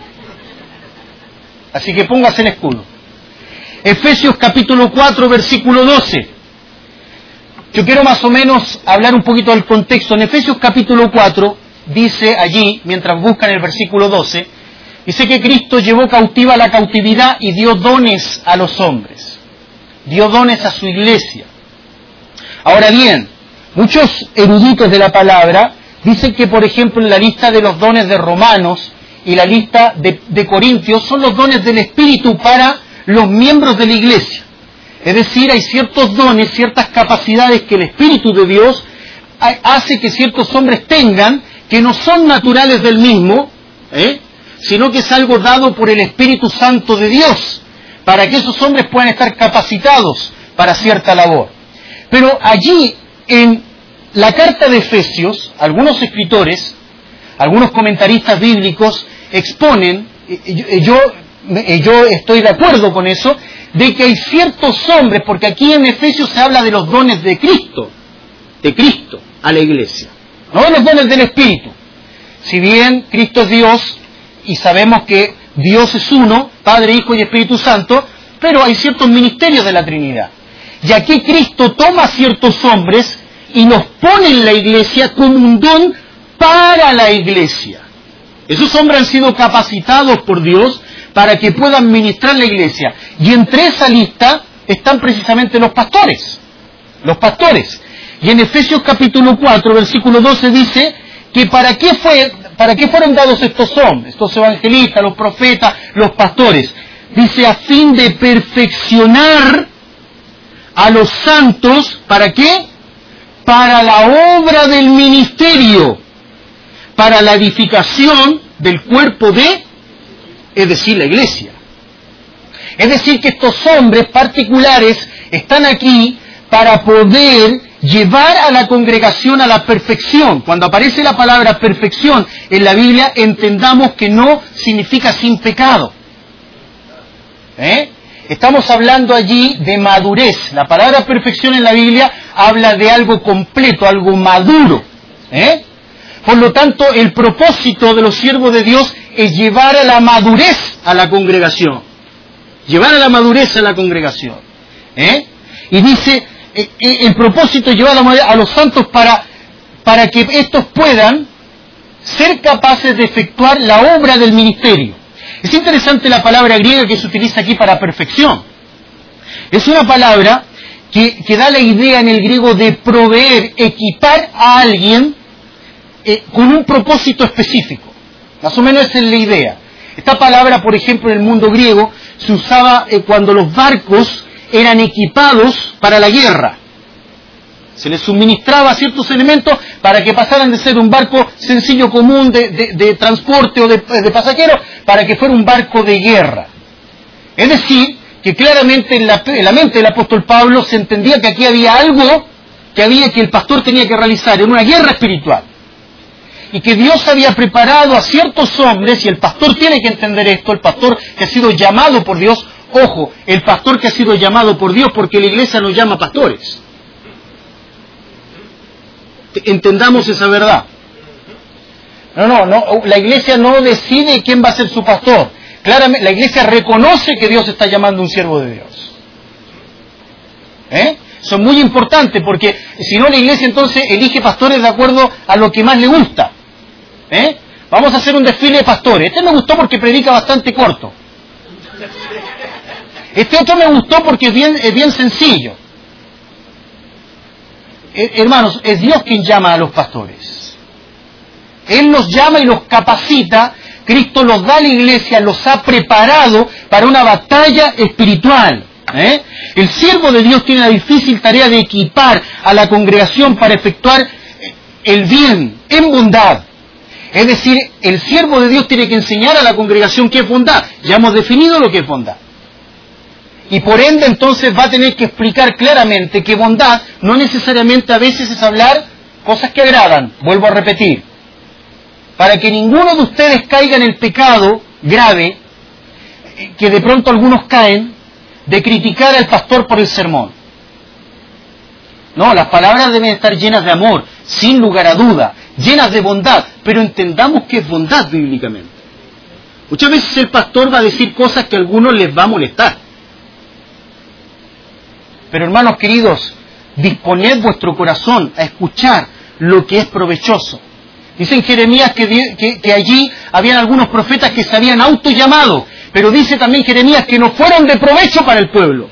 Así que póngase el escudo. Efesios capítulo 4, versículo 12. Yo quiero más o menos hablar un poquito del contexto. En Efesios capítulo 4 dice allí, mientras buscan el versículo 12, dice que Cristo llevó cautiva la cautividad y dio dones a los hombres. Dio dones a su iglesia. Ahora bien, muchos eruditos de la palabra dicen que, por ejemplo, en la lista de los dones de Romanos y la lista de Corintios son los dones del Espíritu para los miembros de la iglesia. Es decir, hay ciertos dones, ciertas capacidades que el Espíritu de Dios hace que ciertos hombres tengan, que no son naturales del mismo, sino que es algo dado por el Espíritu Santo de Dios, para que esos hombres puedan estar capacitados para cierta labor. Pero allí, en la carta de Efesios, algunos escritores, algunos comentaristas bíblicos exponen, yo estoy de acuerdo con eso, de que hay ciertos hombres, porque aquí en Efesios se habla de los dones de Cristo a la iglesia, no de los dones del Espíritu. Si bien Cristo es Dios, y sabemos que Dios es uno, Padre, Hijo y Espíritu Santo, pero hay ciertos ministerios de la Trinidad. Y aquí Cristo toma a ciertos hombres y los pone en la iglesia como un don para la iglesia. Esos hombres han sido capacitados por Dios para que puedan ministrar la iglesia. Y entre esa lista están precisamente los pastores. Los pastores. Y en Efesios capítulo 4, versículo 12 dice que ¿para qué fueron dados estos hombres? Estos evangelistas, los profetas, los pastores. Dice, a fin de perfeccionar a los santos, ¿para qué? Para la obra del ministerio, para la edificación del cuerpo es decir, la iglesia. Es decir, que estos hombres particulares están aquí para poder llevar a la congregación a la perfección. Cuando aparece la palabra perfección en la Biblia, entendamos que no significa sin pecado. Estamos hablando allí de madurez. La palabra perfección en la Biblia habla de algo completo, algo maduro. Por lo tanto, el propósito de los siervos de Dios es llevar a la madurez a la congregación. Llevar a la madurez a la congregación. Y dice, el propósito es llevar a la madurez a los santos para que estos puedan ser capaces de efectuar la obra del ministerio. Es interesante la palabra griega que se utiliza aquí para perfección. Es una palabra que da la idea en el griego de proveer, equipar a alguien con un propósito específico. Más o menos esa es la idea. Esta palabra, por ejemplo, en el mundo griego se usaba cuando los barcos eran equipados para la guerra. Se les suministraba ciertos elementos para que pasaran de ser un barco sencillo común de transporte o de pasajeros, para que fuera un barco de guerra. Es decir, que claramente en la mente del apóstol Pablo se entendía que aquí había algo que el pastor tenía que realizar en una guerra espiritual. Y que Dios había preparado a ciertos hombres, y el pastor tiene que entender esto, el pastor que ha sido llamado por Dios, ojo, el pastor que ha sido llamado por Dios, porque la iglesia nos llama pastores. Entendamos esa verdad. No, la iglesia no decide quién va a ser su pastor. Claramente, la iglesia reconoce que Dios está llamando a un siervo de Dios. Eso es muy importante, porque si no, la iglesia entonces elige pastores de acuerdo a lo que más le gusta. Vamos a hacer un desfile de pastores. Este me gustó porque predica bastante corto. Este otro me gustó porque es bien sencillo. Hermanos, es Dios quien llama a los pastores. Él los llama y los capacita. Cristo los da a la iglesia, los ha preparado para una batalla espiritual. El siervo de Dios tiene la difícil tarea de equipar a la congregación para efectuar el bien en bondad. Es decir, el siervo de Dios tiene que enseñar a la congregación qué es bondad. Ya hemos definido lo que es bondad. Y por ende entonces va a tener que explicar claramente que bondad no necesariamente a veces es hablar cosas que agradan. Vuelvo a repetir. Para que ninguno de ustedes caiga en el pecado grave, que de pronto algunos caen, de criticar al pastor por el sermón. No, las palabras deben estar llenas de amor, sin lugar a duda, llenas de bondad, pero entendamos que es bondad bíblicamente. Muchas veces el pastor va a decir cosas que a algunos les va a molestar. Pero hermanos queridos, disponed vuestro corazón a escuchar lo que es provechoso. Dice en Jeremías que allí habían algunos profetas que se habían autollamado, pero dice también Jeremías que no fueron de provecho para el pueblo.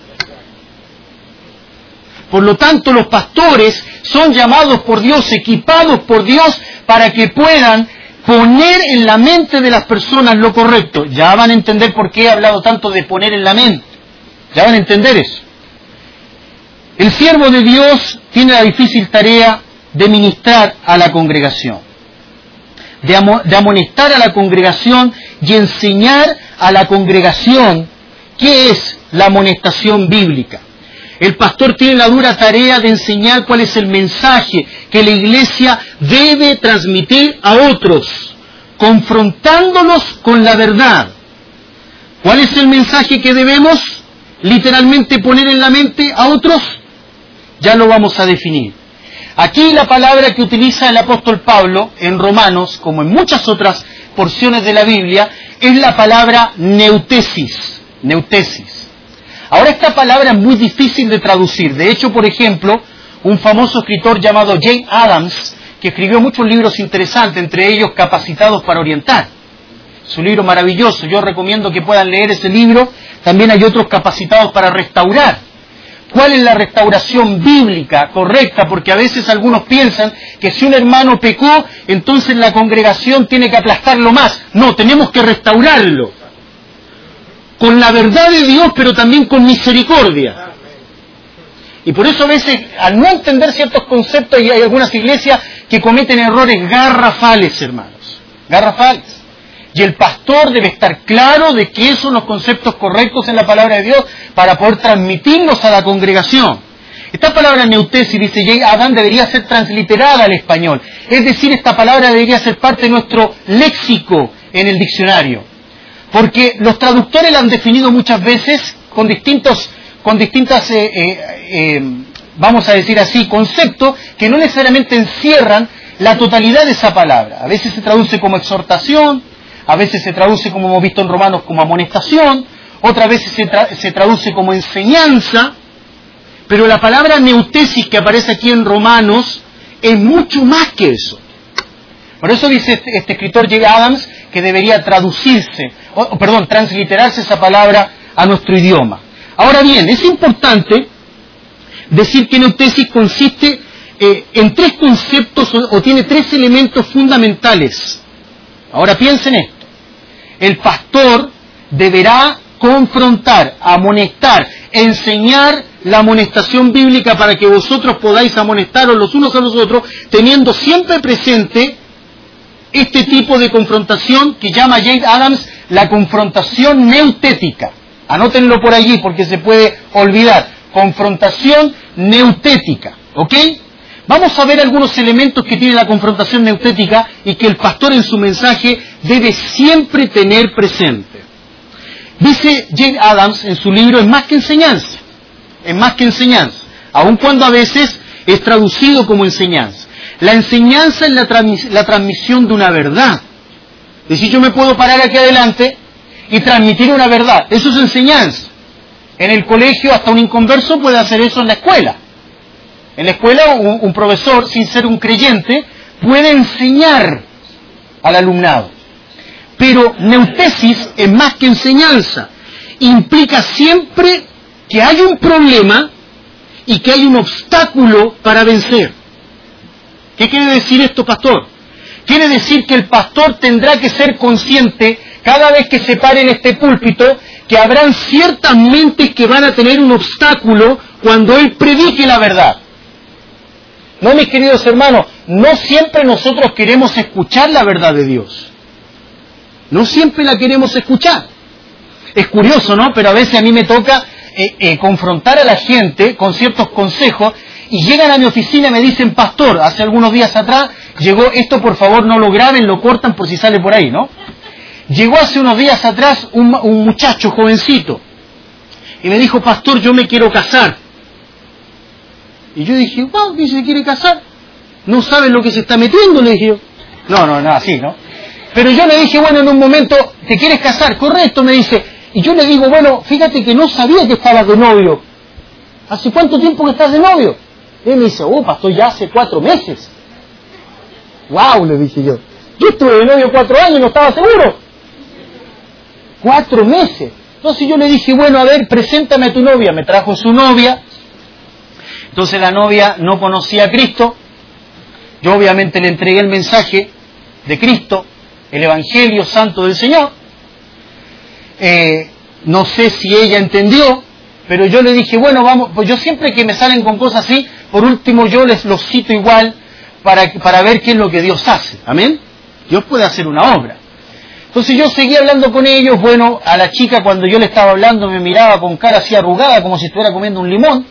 Por lo tanto, los pastores son llamados por Dios, equipados por Dios, para que puedan poner en la mente de las personas lo correcto. Ya van a entender por qué he hablado tanto de poner en la mente. Ya van a entender eso. El siervo de Dios tiene la difícil tarea de ministrar a la congregación, de amonestar a la congregación y enseñar a la congregación qué es la amonestación bíblica. El pastor tiene la dura tarea de enseñar cuál es el mensaje que la iglesia debe transmitir a otros, confrontándolos con la verdad. ¿Cuál es el mensaje que debemos literalmente poner en la mente a otros? Ya lo vamos a definir. Aquí la palabra que utiliza el apóstol Pablo en Romanos, como en muchas otras porciones de la Biblia, es la palabra neutesis. Neutesis. Ahora esta palabra es muy difícil de traducir. De hecho, por ejemplo, un famoso escritor llamado Jane Addams, que escribió muchos libros interesantes, entre ellos Capacitados para Orientar. Su libro maravilloso, yo recomiendo que puedan leer ese libro. También hay otros Capacitados para Restaurar. ¿Cuál es la restauración bíblica correcta? Porque a veces algunos piensan que si un hermano pecó, entonces la congregación tiene que aplastarlo más. No, tenemos que restaurarlo. Con la verdad de Dios, pero también con misericordia. Y por eso a veces, al no entender ciertos conceptos, hay algunas iglesias que cometen errores garrafales, hermanos. Garrafales. Y el pastor debe estar claro de qué son los conceptos correctos en la palabra de Dios para poder transmitirlos a la congregación. Esta palabra neutesis, dice J. Adam, debería ser transliterada al español. Es decir, esta palabra debería ser parte de nuestro léxico en el diccionario. Porque los traductores la han definido muchas veces con distintas, vamos a decir así, conceptos que no necesariamente encierran la totalidad de esa palabra. A veces se traduce como exhortación, a veces se traduce, como hemos visto en Romanos, como amonestación, otras veces se traduce como enseñanza, pero la palabra neutesis que aparece aquí en Romanos es mucho más que eso. Por eso dice este escritor J. Adams que debería transliterarse esa palabra a nuestro idioma. Ahora bien, es importante decir que neutesis consiste en tres conceptos o tiene tres elementos fundamentales. Ahora piensen esto. El pastor deberá confrontar, amonestar, enseñar la amonestación bíblica para que vosotros podáis amonestaros los unos a los otros, teniendo siempre presente este tipo de confrontación que llama J. Adams la confrontación neutética. Anótenlo por allí porque se puede olvidar. Confrontación neutética. ¿Ok? Vamos a ver algunos elementos que tiene la confrontación neutética y que el pastor en su mensaje debe siempre tener presente. Dice J. Adams en su libro, es más que enseñanza. Es más que enseñanza. Aun cuando a veces es traducido como enseñanza. La enseñanza es la transmisión de una verdad. Es decir, yo me puedo parar aquí adelante y transmitir una verdad. Eso es enseñanza. En el colegio hasta un inconverso puede hacer eso en la escuela. En la escuela un profesor, sin ser un creyente, puede enseñar al alumnado. Pero neutesis es más que enseñanza. Implica siempre que hay un problema y que hay un obstáculo para vencer. ¿Qué quiere decir esto, pastor? Quiere decir que el pastor tendrá que ser consciente, cada vez que se pare en este púlpito, que habrán ciertas mentes que van a tener un obstáculo cuando él predique la verdad. No, mis queridos hermanos, no siempre nosotros queremos escuchar la verdad de Dios. No siempre la queremos escuchar. Es curioso, ¿no? Pero a veces a mí me toca confrontar a la gente con ciertos consejos y llegan a mi oficina y me dicen, pastor, hace algunos días atrás llegó, esto por favor no lo graben, lo cortan por si sale por ahí, ¿no? Llegó hace unos días atrás un muchacho jovencito y me dijo, pastor, yo me quiero casar. Y yo dije, wow, ¿quién se quiere casar? No sabe lo que se está metiendo, le dije yo. No, así, ¿no? Pero yo le dije, bueno, en un momento, ¿te quieres casar? Correcto, me dice. Y yo le digo, bueno, fíjate que no sabía que estabas de novio. ¿Hace cuánto tiempo que estás de novio? Y él me dice, pastor, ya hace 4 meses. Wow, le dije yo. Yo estuve de novio 4 años, no estaba seguro. 4 meses. Entonces yo le dije, bueno, a ver, preséntame a tu novia. Me trajo su novia. Entonces la novia no conocía a Cristo. Yo obviamente le entregué el mensaje de Cristo, el Evangelio Santo del Señor. No sé si ella entendió, pero yo le dije, bueno, vamos, pues yo siempre que me salen con cosas así, por último yo les los cito igual para ver qué es lo que Dios hace. Amén. Dios puede hacer una obra. Entonces yo seguí hablando con ellos. Bueno, a la chica cuando yo le estaba hablando me miraba con cara así arrugada como si estuviera comiendo un limón.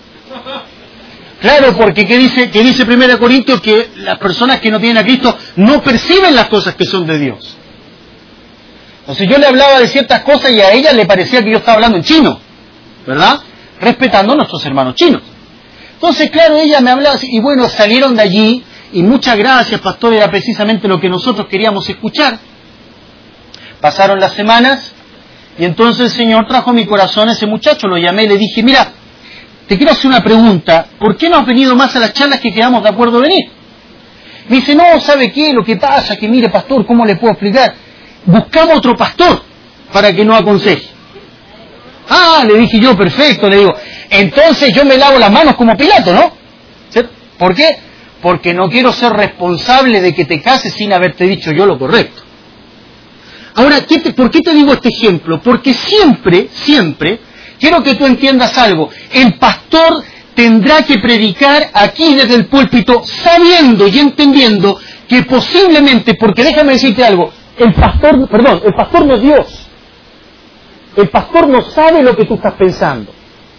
Claro, porque ¿qué dice 1 Corintios? Que las personas que no tienen a Cristo no perciben las cosas que son de Dios. Entonces yo le hablaba de ciertas cosas y a ella le parecía que yo estaba hablando en chino, ¿verdad? Respetando a nuestros hermanos chinos. Entonces, claro, ella me hablaba así, y bueno, salieron de allí, y muchas gracias, pastor, era precisamente lo que nosotros queríamos escuchar. Pasaron las semanas, y entonces el Señor trajo a mi corazón a ese muchacho, lo llamé y le dije, mira, te quiero hacer una pregunta, ¿por qué no has venido más a las charlas que quedamos de acuerdo a venir? Me dice, no, ¿sabe qué? Lo que pasa que, mire, pastor, ¿cómo le puedo explicar? Buscamos otro pastor para que nos aconseje. Ah, le dije yo, perfecto, le digo, entonces yo me lavo las manos como Pilato, ¿no? ¿Cierto? ¿Por qué? Porque no quiero ser responsable de que te cases sin haberte dicho yo lo correcto. Ahora, ¿por qué te digo este ejemplo? Porque siempre, quiero que tú entiendas algo, el pastor tendrá que predicar aquí desde el púlpito sabiendo y entendiendo que posiblemente, porque déjame decirte algo, el pastor no es Dios. El pastor no sabe lo que tú estás pensando.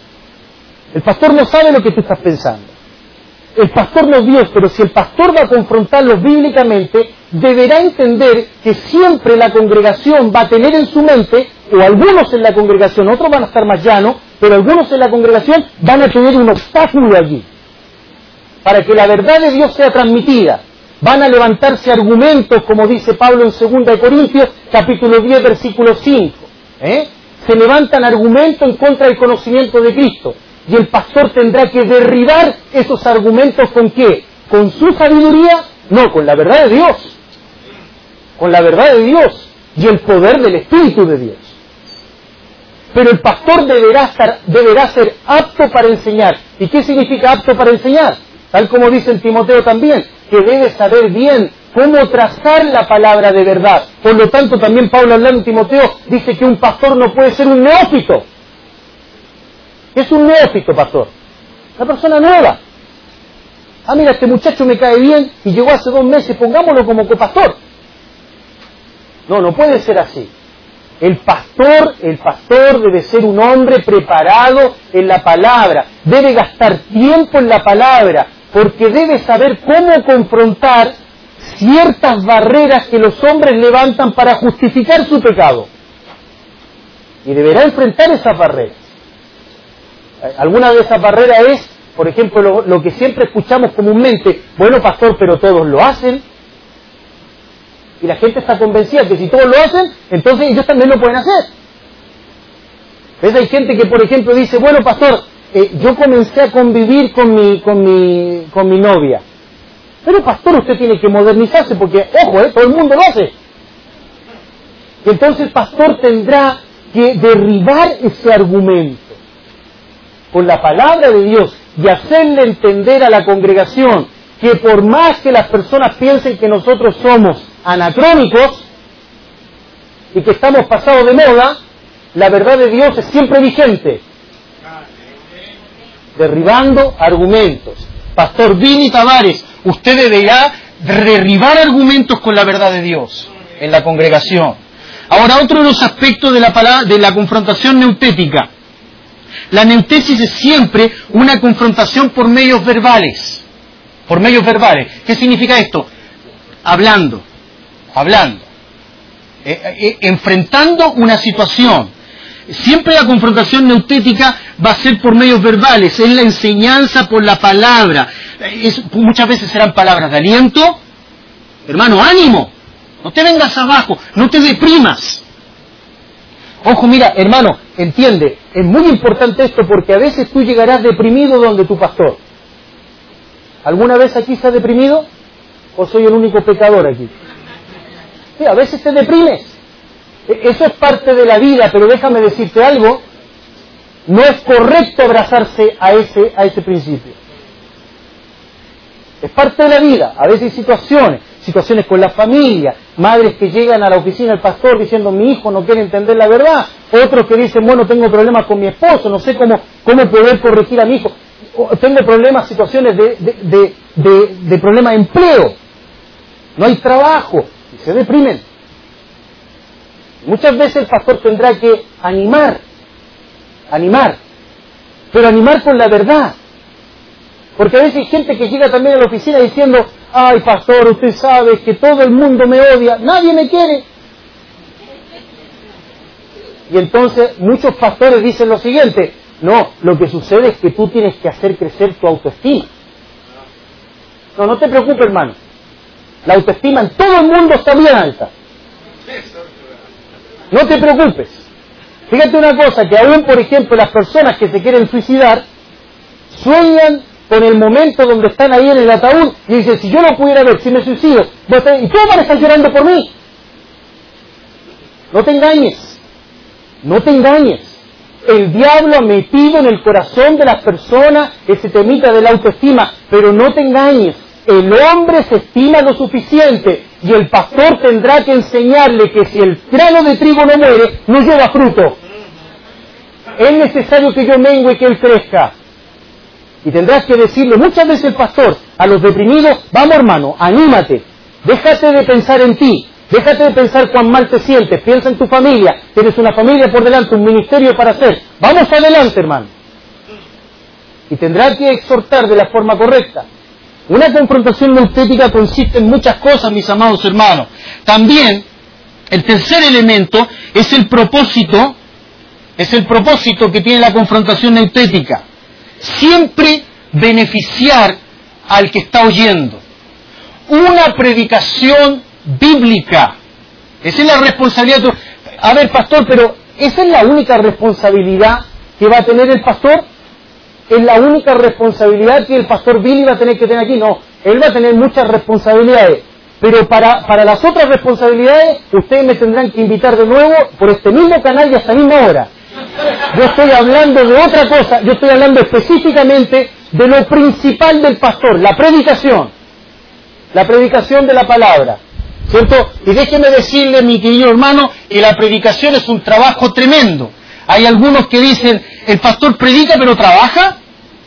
El pastor no sabe lo que tú estás pensando. El pastor no es Dios, pero si el pastor va a confrontarlos bíblicamente, deberá entender que siempre la congregación va a tener en su mente, o algunos en la congregación, otros van a estar más llanos, pero algunos en la congregación van a tener un obstáculo allí, para que la verdad de Dios sea transmitida. Van a levantarse argumentos, como dice Pablo en 2 Corintios, capítulo 10, versículo 5. Se levantan argumentos en contra del conocimiento de Cristo. Y el pastor tendrá que derribar esos argumentos ¿con qué? ¿Con su sabiduría? No, con la verdad de Dios. Con la verdad de Dios y el poder del Espíritu de Dios. Pero el pastor deberá ser apto para enseñar. ¿Y qué significa apto para enseñar? Tal como dice en Timoteo también, que debe saber bien cómo trazar la palabra de verdad. Por lo tanto, también Pablo hablando en Timoteo dice que un pastor no puede ser un neófito. ¿Qué es un neófito, pastor? Una persona nueva. Ah, mira, este muchacho me cae bien y llegó hace 2 meses, pongámoslo como copastor. No puede ser así. El pastor debe ser un hombre preparado en la palabra, debe gastar tiempo en la palabra, porque debe saber cómo confrontar ciertas barreras que los hombres levantan para justificar su pecado. Y deberá enfrentar esas barreras. Alguna de esas barreras es, por ejemplo, lo que siempre escuchamos comúnmente, bueno, pastor, pero todos lo hacen. Y la gente está convencida que si todos lo hacen, entonces ellos también lo pueden hacer. ¿Ves? Hay gente que, por ejemplo, dice, bueno, pastor, yo comencé a convivir con mi novia. Pero, pastor, usted tiene que modernizarse porque, ojo, todo el mundo lo hace. Y entonces el pastor tendrá que derribar ese argumento con la palabra de Dios y hacerle entender a la congregación que por más que las personas piensen que nosotros somos anacrónicos y que estamos pasados de moda, la verdad de Dios es siempre vigente. Derribando argumentos. Pastor Vini Tavares, usted deberá derribar argumentos con la verdad de Dios en la congregación. Ahora, otro de los aspectos de la confrontación neutética. La neutesis es siempre una confrontación por medios verbales. Por medios verbales. ¿Qué significa esto? Hablando. Enfrentando una situación. Siempre la confrontación neutética va a ser por medios verbales. Es la enseñanza por la palabra. Muchas veces serán palabras de aliento. Hermano, ánimo. No te vengas abajo. No te deprimas. Ojo, mira, hermano, entiende, es muy importante esto porque a veces tú llegarás deprimido donde tu pastor. ¿Alguna vez aquí se ha deprimido? ¿O soy el único pecador aquí? Sí, a veces te deprimes. Eso es parte de la vida, pero déjame decirte algo. No es correcto abrazarse a ese principio. Es parte de la vida. A veces hay situaciones con la familia, madres que llegan a la oficina del pastor diciendo mi hijo no quiere entender la verdad, otros que dicen bueno tengo problemas con mi esposo, no sé cómo poder corregir a mi hijo, tengo problemas, situaciones de problema de empleo, no hay trabajo y se deprimen. Muchas veces el pastor tendrá que animar, pero animar con la verdad. Porque a veces hay gente que llega también a la oficina diciendo, ay pastor, usted sabe que todo el mundo me odia, nadie me quiere. Y entonces muchos pastores dicen lo siguiente, no, lo que sucede es que tú tienes que hacer crecer tu autoestima. No te preocupes, hermano. La autoestima en todo el mundo está bien alta. No te preocupes. Fíjate una cosa, que aún por ejemplo las personas que se quieren suicidar, sueñan con el momento donde están ahí en el ataúd y dicen, si yo no pudiera ver, si me suicido, y tú van a estar llorando por mí. No te engañes. El diablo ha metido en el corazón de las personas ese temita de la autoestima, pero no te engañes. El hombre se estima lo suficiente y el pastor tendrá que enseñarle que si el grano de trigo no muere, no lleva fruto. Es necesario que yo mengue y que él crezca. Y tendrás que decirle muchas veces el pastor a los deprimidos, vamos hermano, anímate, déjate de pensar en ti, déjate de pensar cuán mal te sientes, piensa en tu familia, tienes una familia por delante, un ministerio para hacer, vamos adelante hermano. Y tendrá que exhortar de la forma correcta. Una confrontación neutética consiste en muchas cosas, mis amados hermanos. También, el tercer elemento es el propósito que tiene la confrontación neutética. Siempre beneficiar al que está oyendo. Una predicación bíblica. Esa es la responsabilidad. A ver, pastor, pero ¿esa es la única responsabilidad que va a tener el pastor? ¿Es la única responsabilidad que el pastor Billy va a tener que tener aquí? No, él va a tener muchas responsabilidades. Pero para las otras responsabilidades, ustedes me tendrán que invitar de nuevo por este mismo canal y a esta misma hora. Yo estoy hablando de otra cosa, yo estoy hablando específicamente de lo principal del pastor, la predicación de la palabra, ¿cierto? Y déjeme decirle, mi querido hermano, que la predicación es un trabajo tremendo. Hay algunos que dicen, el pastor predica pero trabaja.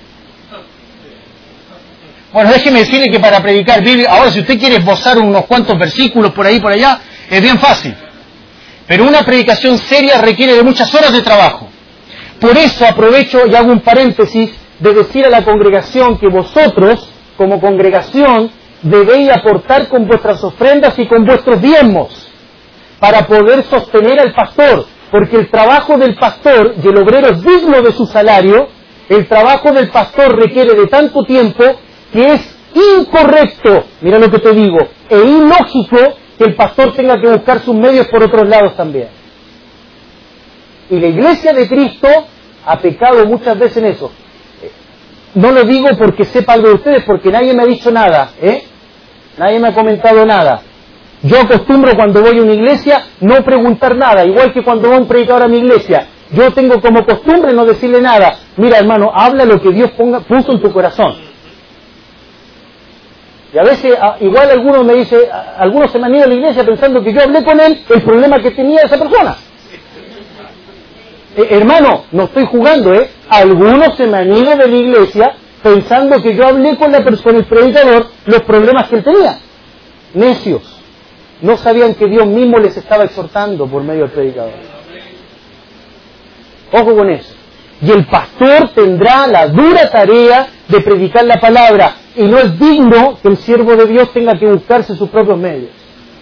Bueno, déjeme decirle que para predicar Biblia, ahora si usted quiere esbozar unos cuantos versículos por ahí por allá, es bien fácil. Pero una predicación seria requiere de muchas horas de trabajo. Por eso aprovecho y hago un paréntesis de decir a la congregación que vosotros, como congregación, debéis aportar con vuestras ofrendas y con vuestros diezmos para poder sostener al pastor, porque el trabajo del pastor y el obrero es digno de su salario. El trabajo del pastor requiere de tanto tiempo que es incorrecto, mira lo que te digo, e ilógico que el pastor tenga que buscar sus medios por otros lados también. Y la iglesia de Cristo ha pecado muchas veces en eso. No lo digo porque sepa algo de ustedes, porque nadie me ha dicho nada, nadie me ha comentado nada. Yo acostumbro cuando voy a una iglesia no preguntar nada, igual que cuando va un predicador a mi iglesia. Yo tengo como costumbre no decirle nada. Mira hermano, habla lo que Dios puso en tu corazón. Y a veces, igual algunos me dice, algunos se me han ido a la iglesia pensando que yo hablé con él el problema que tenía esa persona. Hermano, no estoy jugando, Algunos se me han ido de la iglesia pensando que yo hablé con el predicador los problemas que él tenía. Necios. No sabían que Dios mismo les estaba exhortando por medio del predicador. Ojo con eso. Y el pastor tendrá la dura tarea de predicar la palabra. Y no es digno que el siervo de Dios tenga que buscarse sus propios medios.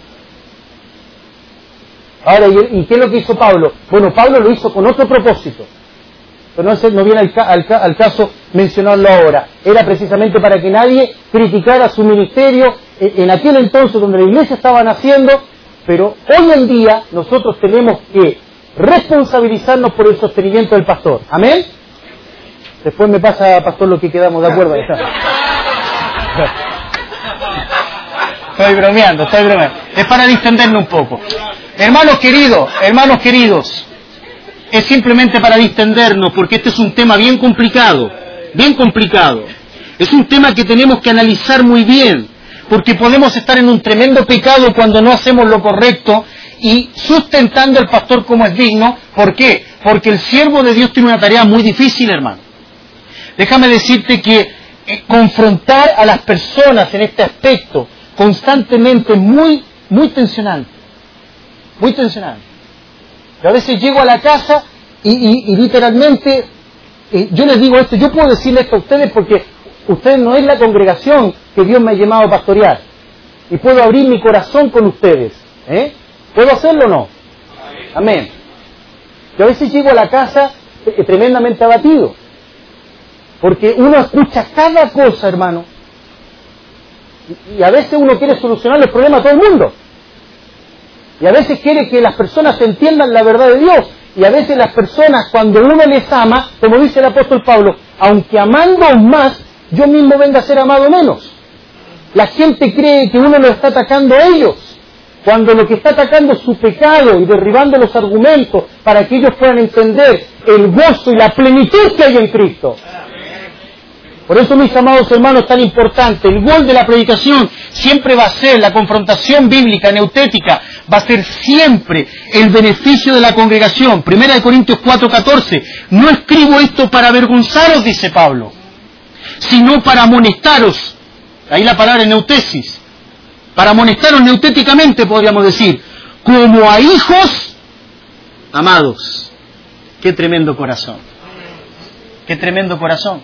Ahora, ¿y qué es lo que hizo Pablo? Bueno, Pablo lo hizo con otro propósito. Pero no viene al caso mencionarlo ahora. Era precisamente para que nadie criticara su ministerio en aquel entonces donde la iglesia estaba naciendo. Pero hoy en día nosotros tenemos que responsabilizarnos por el sostenimiento del pastor. ¿Amén? Después me pasa, pastor, lo que quedamos de acuerdo. Estoy bromeando. Es para distendernos un poco. Hermanos queridos, es simplemente para distendernos, porque este es un tema bien complicado. Es un tema que tenemos que analizar muy bien, porque podemos estar en un tremendo pecado cuando no hacemos lo correcto y sustentando al pastor como es digno. ¿Por qué? Porque el siervo de Dios tiene una tarea muy difícil, hermano. Déjame decirte que confrontar a las personas en este aspecto constantemente es muy tensionante. Muy tensionante. Yo a veces llego a la casa y literalmente, yo les digo esto, yo puedo decirle esto a ustedes porque ustedes no es la congregación que Dios me ha llamado a pastorear. Y puedo abrir mi corazón con ustedes. ¿Puedo hacerlo o no? Amén. Yo a veces llego a la casa tremendamente abatido. Porque uno escucha cada cosa, hermano. Y a veces uno quiere solucionar los problemas a todo el mundo. Y a veces quiere que las personas entiendan la verdad de Dios. Y a veces las personas, cuando uno les ama, como dice el apóstol Pablo, aunque amando más, yo mismo venga a ser amado menos. La gente cree que uno lo está atacando a ellos, cuando lo que está atacando es su pecado y derribando los argumentos para que ellos puedan entender el gozo y la plenitud que hay en Cristo. Por eso, mis amados hermanos, tan importante, el gol de la predicación siempre va a ser la confrontación bíblica, neutética, va a ser siempre el beneficio de la congregación. 1 Corintios 4:14, no escribo esto para avergonzaros, dice Pablo, sino para amonestaros. Ahí la palabra neutesis. Para amonestaros neutéticamente, podríamos decir, como a hijos amados. Qué tremendo corazón. Qué tremendo corazón.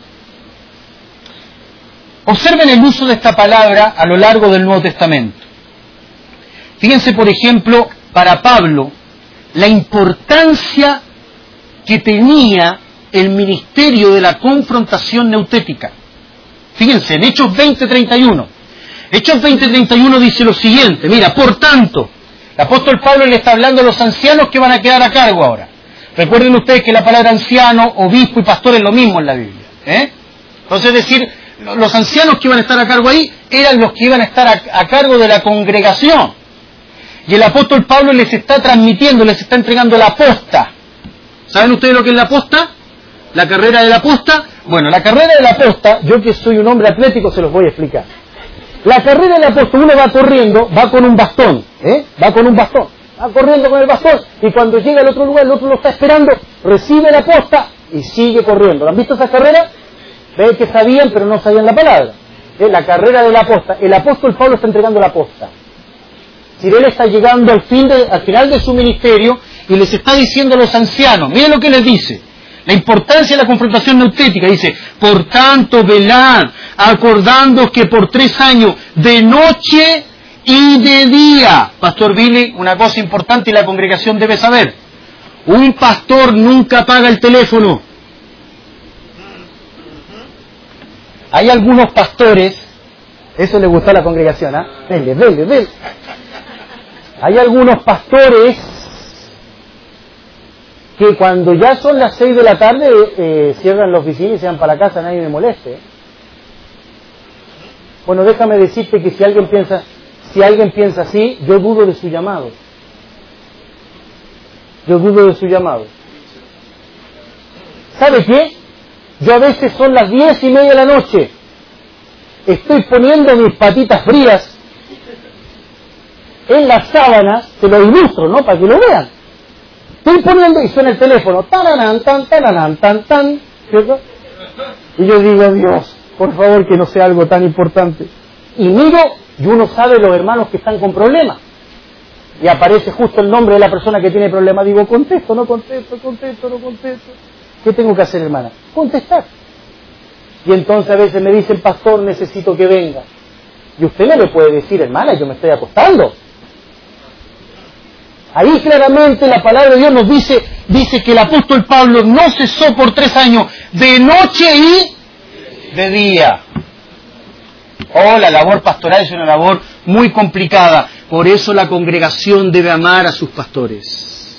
Observen el uso de esta palabra a lo largo del Nuevo Testamento. Fíjense, por ejemplo, para Pablo, la importancia que tenía el ministerio de la confrontación neutética. Fíjense, en Hechos 20:31. Hechos 20:31 dice lo siguiente, mira, por tanto, el apóstol Pablo le está hablando a los ancianos que van a quedar a cargo ahora. Recuerden ustedes que la palabra anciano, obispo y pastor es lo mismo en la Biblia. Entonces, es decir, los ancianos que iban a estar a cargo ahí eran los que iban a estar a cargo de la congregación. Y el apóstol Pablo les está transmitiendo, les está entregando la posta. ¿Saben ustedes lo que es la posta? La carrera de la posta. Bueno, la carrera de la posta, yo que soy un hombre atlético se los voy a explicar. La carrera de la posta, uno va corriendo, va con un bastón, va con un bastón, va corriendo con el bastón, y cuando llega al otro lugar, el otro lo está esperando, recibe la posta y sigue corriendo. ¿Han visto esas carreras? Ven que sabían, pero no sabían la palabra. La carrera de la posta. El apóstol Pablo está entregando la posta. Si él está llegando al final de su ministerio y les está diciendo a los ancianos, miren lo que les dice, la importancia de la confrontación neutética, dice, por tanto velad, acordándoos que por 3 años, de noche y de día, Pastor Billy, una cosa importante y la congregación debe saber, un pastor nunca apaga el teléfono. Hay algunos pastores, eso le gustó a la congregación, Vele. Hay algunos pastores que cuando ya son las 6 de la tarde cierran la oficina y se van para la casa, nadie me moleste. Bueno, déjame decirte que si alguien piensa así, yo dudo de su llamado. ¿Sabe qué? Yo a veces son las 10:30 de la noche. Estoy poniendo mis patitas frías en las sábanas, te lo ilustro, ¿no? Para que lo vean. Estoy poniendo y suena el teléfono, tan, ¿cierto? Y yo digo, Dios, Por favor, que no sea algo tan importante. Y miro, y uno sabe los hermanos que están con problemas. Y aparece justo el nombre de la persona que tiene problemas. Digo, contesto, no contesto. ¿Qué tengo que hacer, hermana? Contestar. Y entonces a veces me dicen, pastor, necesito que venga. Y usted no le puede decir, hermana, yo me estoy acostando. Ahí claramente la palabra de Dios nos dice que el apóstol Pablo no cesó por 3 años, de noche y de día. Oh, la labor pastoral es una labor muy complicada. Por eso la congregación debe amar a sus pastores.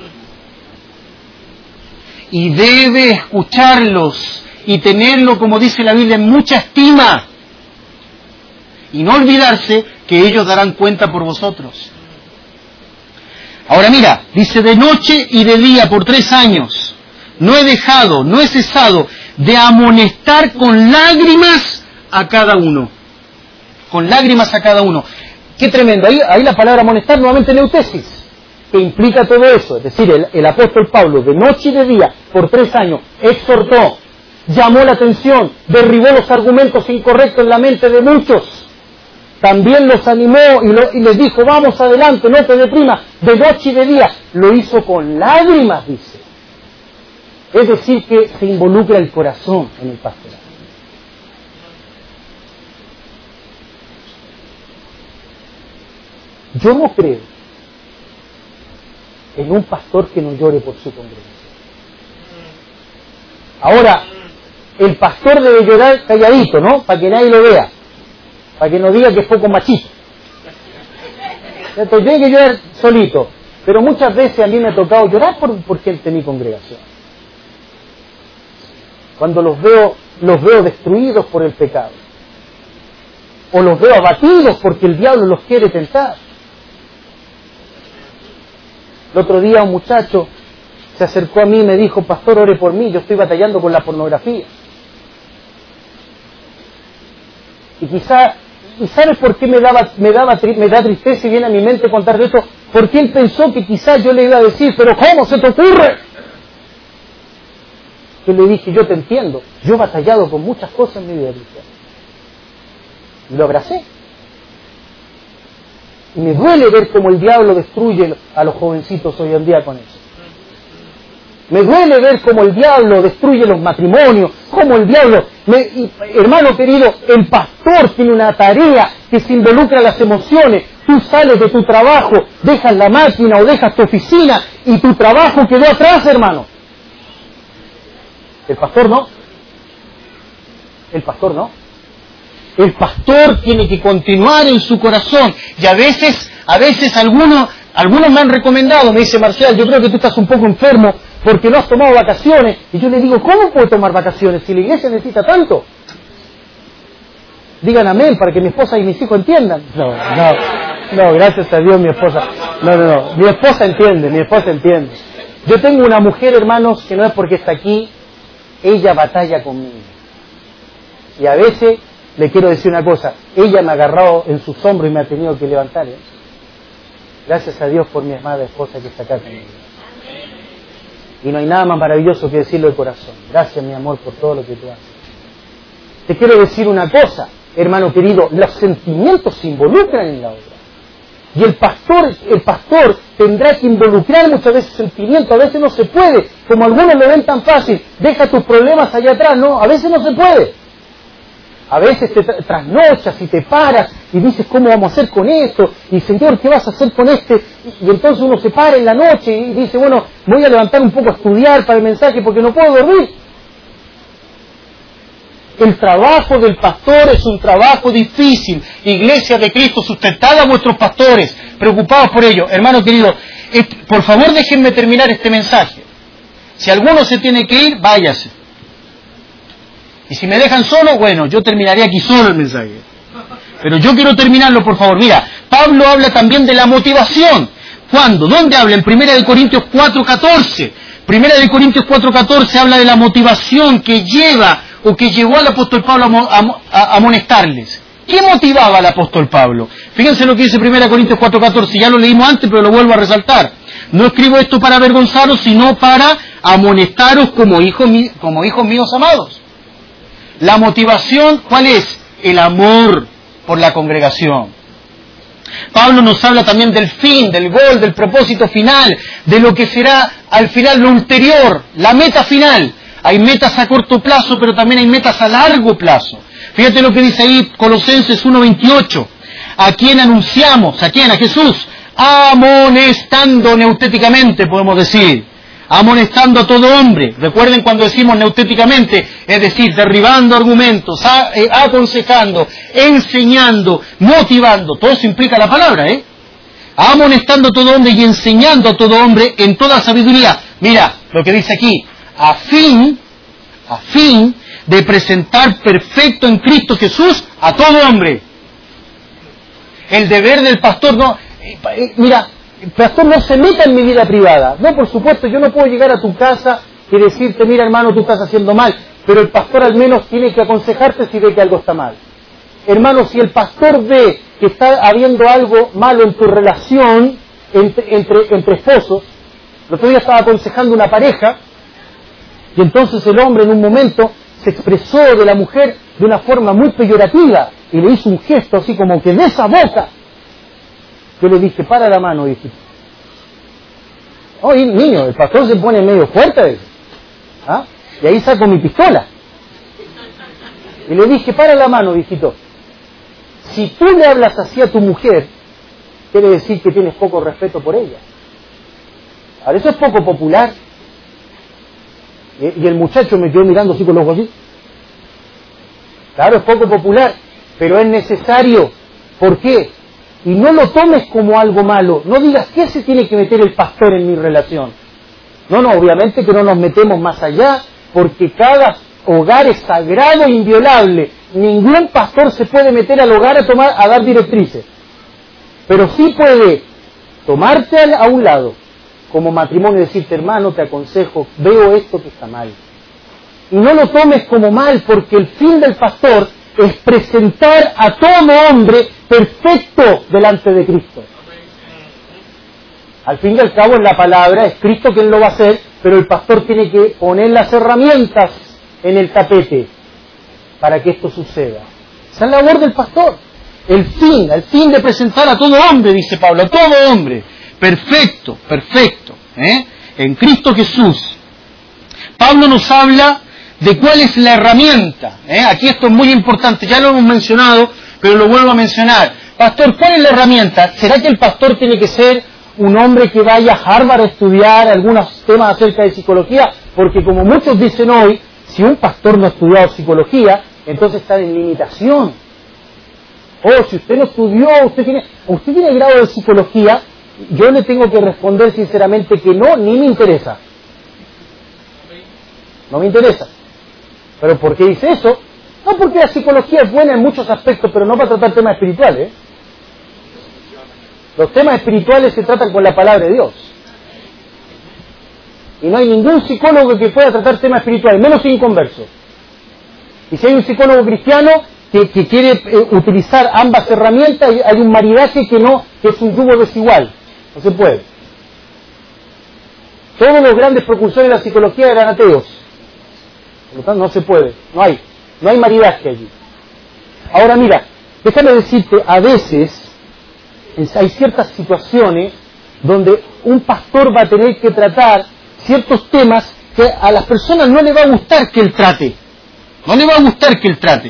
Y debe escucharlos y tenerlo, como dice la Biblia, en mucha estima. Y no olvidarse que ellos darán cuenta por vosotros. Ahora mira, dice de noche y de día por 3 años. No he cesado de amonestar con lágrimas a cada uno. Con lágrimas a cada uno. Qué tremendo. Ahí la palabra amonestar nuevamente neutesis, que implica todo eso. Es decir, el apóstol Pablo de noche y de día por 3 años exhortó, llamó la atención, derribó los argumentos incorrectos en la mente de muchos. También los animó y les dijo, vamos adelante, no te deprimas, de noche y de día. Lo hizo con lágrimas, dice. Es decir, que se involucra el corazón en el pastoral. Yo no creo en un pastor que no llore por su congregación. Ahora, el pastor debe llorar calladito, ¿no? Para que nadie lo vea. Para que no diga que es poco machista. Entonces, tiene que llorar solito. Pero muchas veces a mí me ha tocado llorar por gente de mi congregación. Cuando los veo destruidos por el pecado. O los veo abatidos porque el diablo los quiere tentar. El otro día un muchacho se acercó a mí y me dijo, pastor, ore por mí, yo estoy batallando con la pornografía. ¿Y sabes por qué me da tristeza y viene a mi mente contar de esto? Porque él pensó que quizás yo le iba a decir, pero ¿cómo se te ocurre? Yo le dije, yo te entiendo, yo he batallado con muchas cosas en mi vida cristiana. Y lo abracé. Y me duele ver cómo el diablo destruye a los jovencitos hoy en día con eso. Me duele ver cómo el diablo destruye los matrimonios, cómo el diablo... hermano querido, el pastor tiene una tarea que se involucra en las emociones. Tú sales de tu trabajo, dejas la máquina o dejas tu oficina y tu trabajo quedó atrás, hermano. El pastor no. El pastor no. El pastor tiene que continuar en su corazón. Y a veces algunos me han recomendado, me dice Marcial, yo creo que tú estás un poco enfermo porque no has tomado vacaciones. Y yo le digo, ¿cómo puedo tomar vacaciones si la iglesia necesita tanto? Digan amén para que mi esposa y mis hijos entiendan. No, gracias a Dios mi esposa. No, mi esposa entiende. Yo tengo una mujer, hermanos, que no es porque está aquí, ella batalla conmigo. Y a veces, le quiero decir una cosa, ella me ha agarrado en sus hombros y me ha tenido que levantar. Gracias a Dios por mi amada esposa que está acá conmigo. Y no hay nada más maravilloso que decirlo de corazón. Gracias, mi amor, por todo lo que tú haces. Te quiero decir una cosa, hermano querido, los sentimientos se involucran en la obra. Y el pastor tendrá que involucrar muchas veces sentimientos, a veces no se puede, como algunos lo ven tan fácil, deja tus problemas allá atrás, no, a veces no se puede. A veces te trasnochas y te paras y dices, ¿cómo vamos a hacer con esto? Y Señor, ¿qué vas a hacer con este? Y entonces uno se para en la noche y dice, bueno, voy a levantar un poco a estudiar para el mensaje porque no puedo dormir. El trabajo del pastor es un trabajo difícil. Iglesia de Cristo, sustentad a vuestros pastores, preocupados por ello. Hermano querido, por favor déjenme terminar este mensaje. Si alguno se tiene que ir, váyase. Y si me dejan solo, bueno, yo terminaré aquí solo el mensaje. Pero yo quiero terminarlo, por favor. Mira, Pablo habla también de la motivación. ¿Cuándo? ¿Dónde habla? En 1 Corintios 4:14. 1 Corintios 4:14 habla de la motivación que lleva o que llevó al apóstol Pablo a amonestarles. ¿Qué motivaba al apóstol Pablo? Fíjense lo que dice 1 Corintios 4:14. Ya lo leímos antes, pero lo vuelvo a resaltar. No escribo esto para avergonzaros, sino para amonestaros como hijos míos amados. La motivación, ¿cuál es? El amor por la congregación. Pablo nos habla también del fin, del gol, del propósito final, de lo que será al final lo ulterior, la meta final. Hay metas a corto plazo, pero también hay metas a largo plazo. Fíjate lo que dice ahí Colosenses 1:28. ¿A quién anunciamos? ¿A quién? A Jesús. Amonestando neutéticamente, podemos decir. Amonestando a todo hombre. Recuerden cuando decimos neutéticamente, es decir, derribando argumentos, aconsejando, enseñando, motivando. Todo eso implica la palabra, Amonestando a todo hombre y enseñando a todo hombre en toda sabiduría. Mira lo que dice aquí. A fin de presentar perfecto en Cristo Jesús a todo hombre. El deber del pastor no... Mira, el pastor no se meta en mi vida privada. No, por supuesto, yo no puedo llegar a tu casa y decirte, mira hermano, tú estás haciendo mal. Pero el pastor al menos tiene que aconsejarte si ve que algo está mal. Hermano, si el pastor ve que está habiendo algo malo en tu relación entre esposos, el otro día estaba aconsejando una pareja, y entonces el hombre en un momento se expresó de la mujer de una forma muy peyorativa y le hizo un gesto así como que de esa boca. Yo le dije, para la mano, hijito. Oye, niño, el pastor se pone medio fuerte a veces. ¿Ah? Y ahí saco mi pistola. Y le dije, para la mano, hijito. Si tú le hablas así a tu mujer, quiere decir que tienes poco respeto por ella. Ahora, eso es poco popular. Y el muchacho me quedó mirando así con los ojos así. Claro, es poco popular, pero es necesario. ¿Por qué? Y no lo tomes como algo malo. No digas, ¿qué se tiene que meter el pastor en mi relación? No, obviamente que no nos metemos más allá, porque cada hogar es sagrado e inviolable. Ningún pastor se puede meter al hogar a dar directrices. Pero sí puede tomarte a un lado, como matrimonio, y decirte, hermano, te aconsejo, veo esto que está mal. Y no lo tomes como mal, porque el fin del pastor es presentar a todo hombre perfecto delante de Cristo. Al fin y al cabo, en la palabra, es Cristo quien lo va a hacer, pero el pastor tiene que poner las herramientas en el tapete para que esto suceda. Esa es la labor del pastor. El fin de presentar a todo hombre, dice Pablo, a todo hombre, perfecto, en Cristo Jesús. Pablo nos habla de cuál es la herramienta. Aquí esto es muy importante, ya lo hemos mencionado, pero lo vuelvo a mencionar. Pastor, ¿cuál es la herramienta? ¿Será que el pastor tiene que ser un hombre que vaya a Harvard a estudiar algunos temas acerca de psicología? Porque como muchos dicen hoy, si un pastor no ha estudiado psicología, entonces está en limitación. Si usted no estudió, usted tiene grado de psicología, yo le tengo que responder sinceramente que no, ni me interesa. No me interesa. ¿Pero por qué dice eso? No, porque la psicología es buena en muchos aspectos, pero no para tratar temas espirituales. Los temas espirituales se tratan con la palabra de Dios. Y no hay ningún psicólogo que pueda tratar temas espirituales, menos inconverso. Y si hay un psicólogo cristiano que quiere utilizar ambas herramientas, hay un maridaje que es un yugo desigual. No se puede. Todos los grandes precursores de la psicología eran ateos. Por lo tanto, no se puede. No hay maridaje allí. Ahora mira, déjame decirte, a veces hay ciertas situaciones donde un pastor va a tener que tratar ciertos temas que a las personas no le va a gustar que él trate. No le va a gustar que él trate.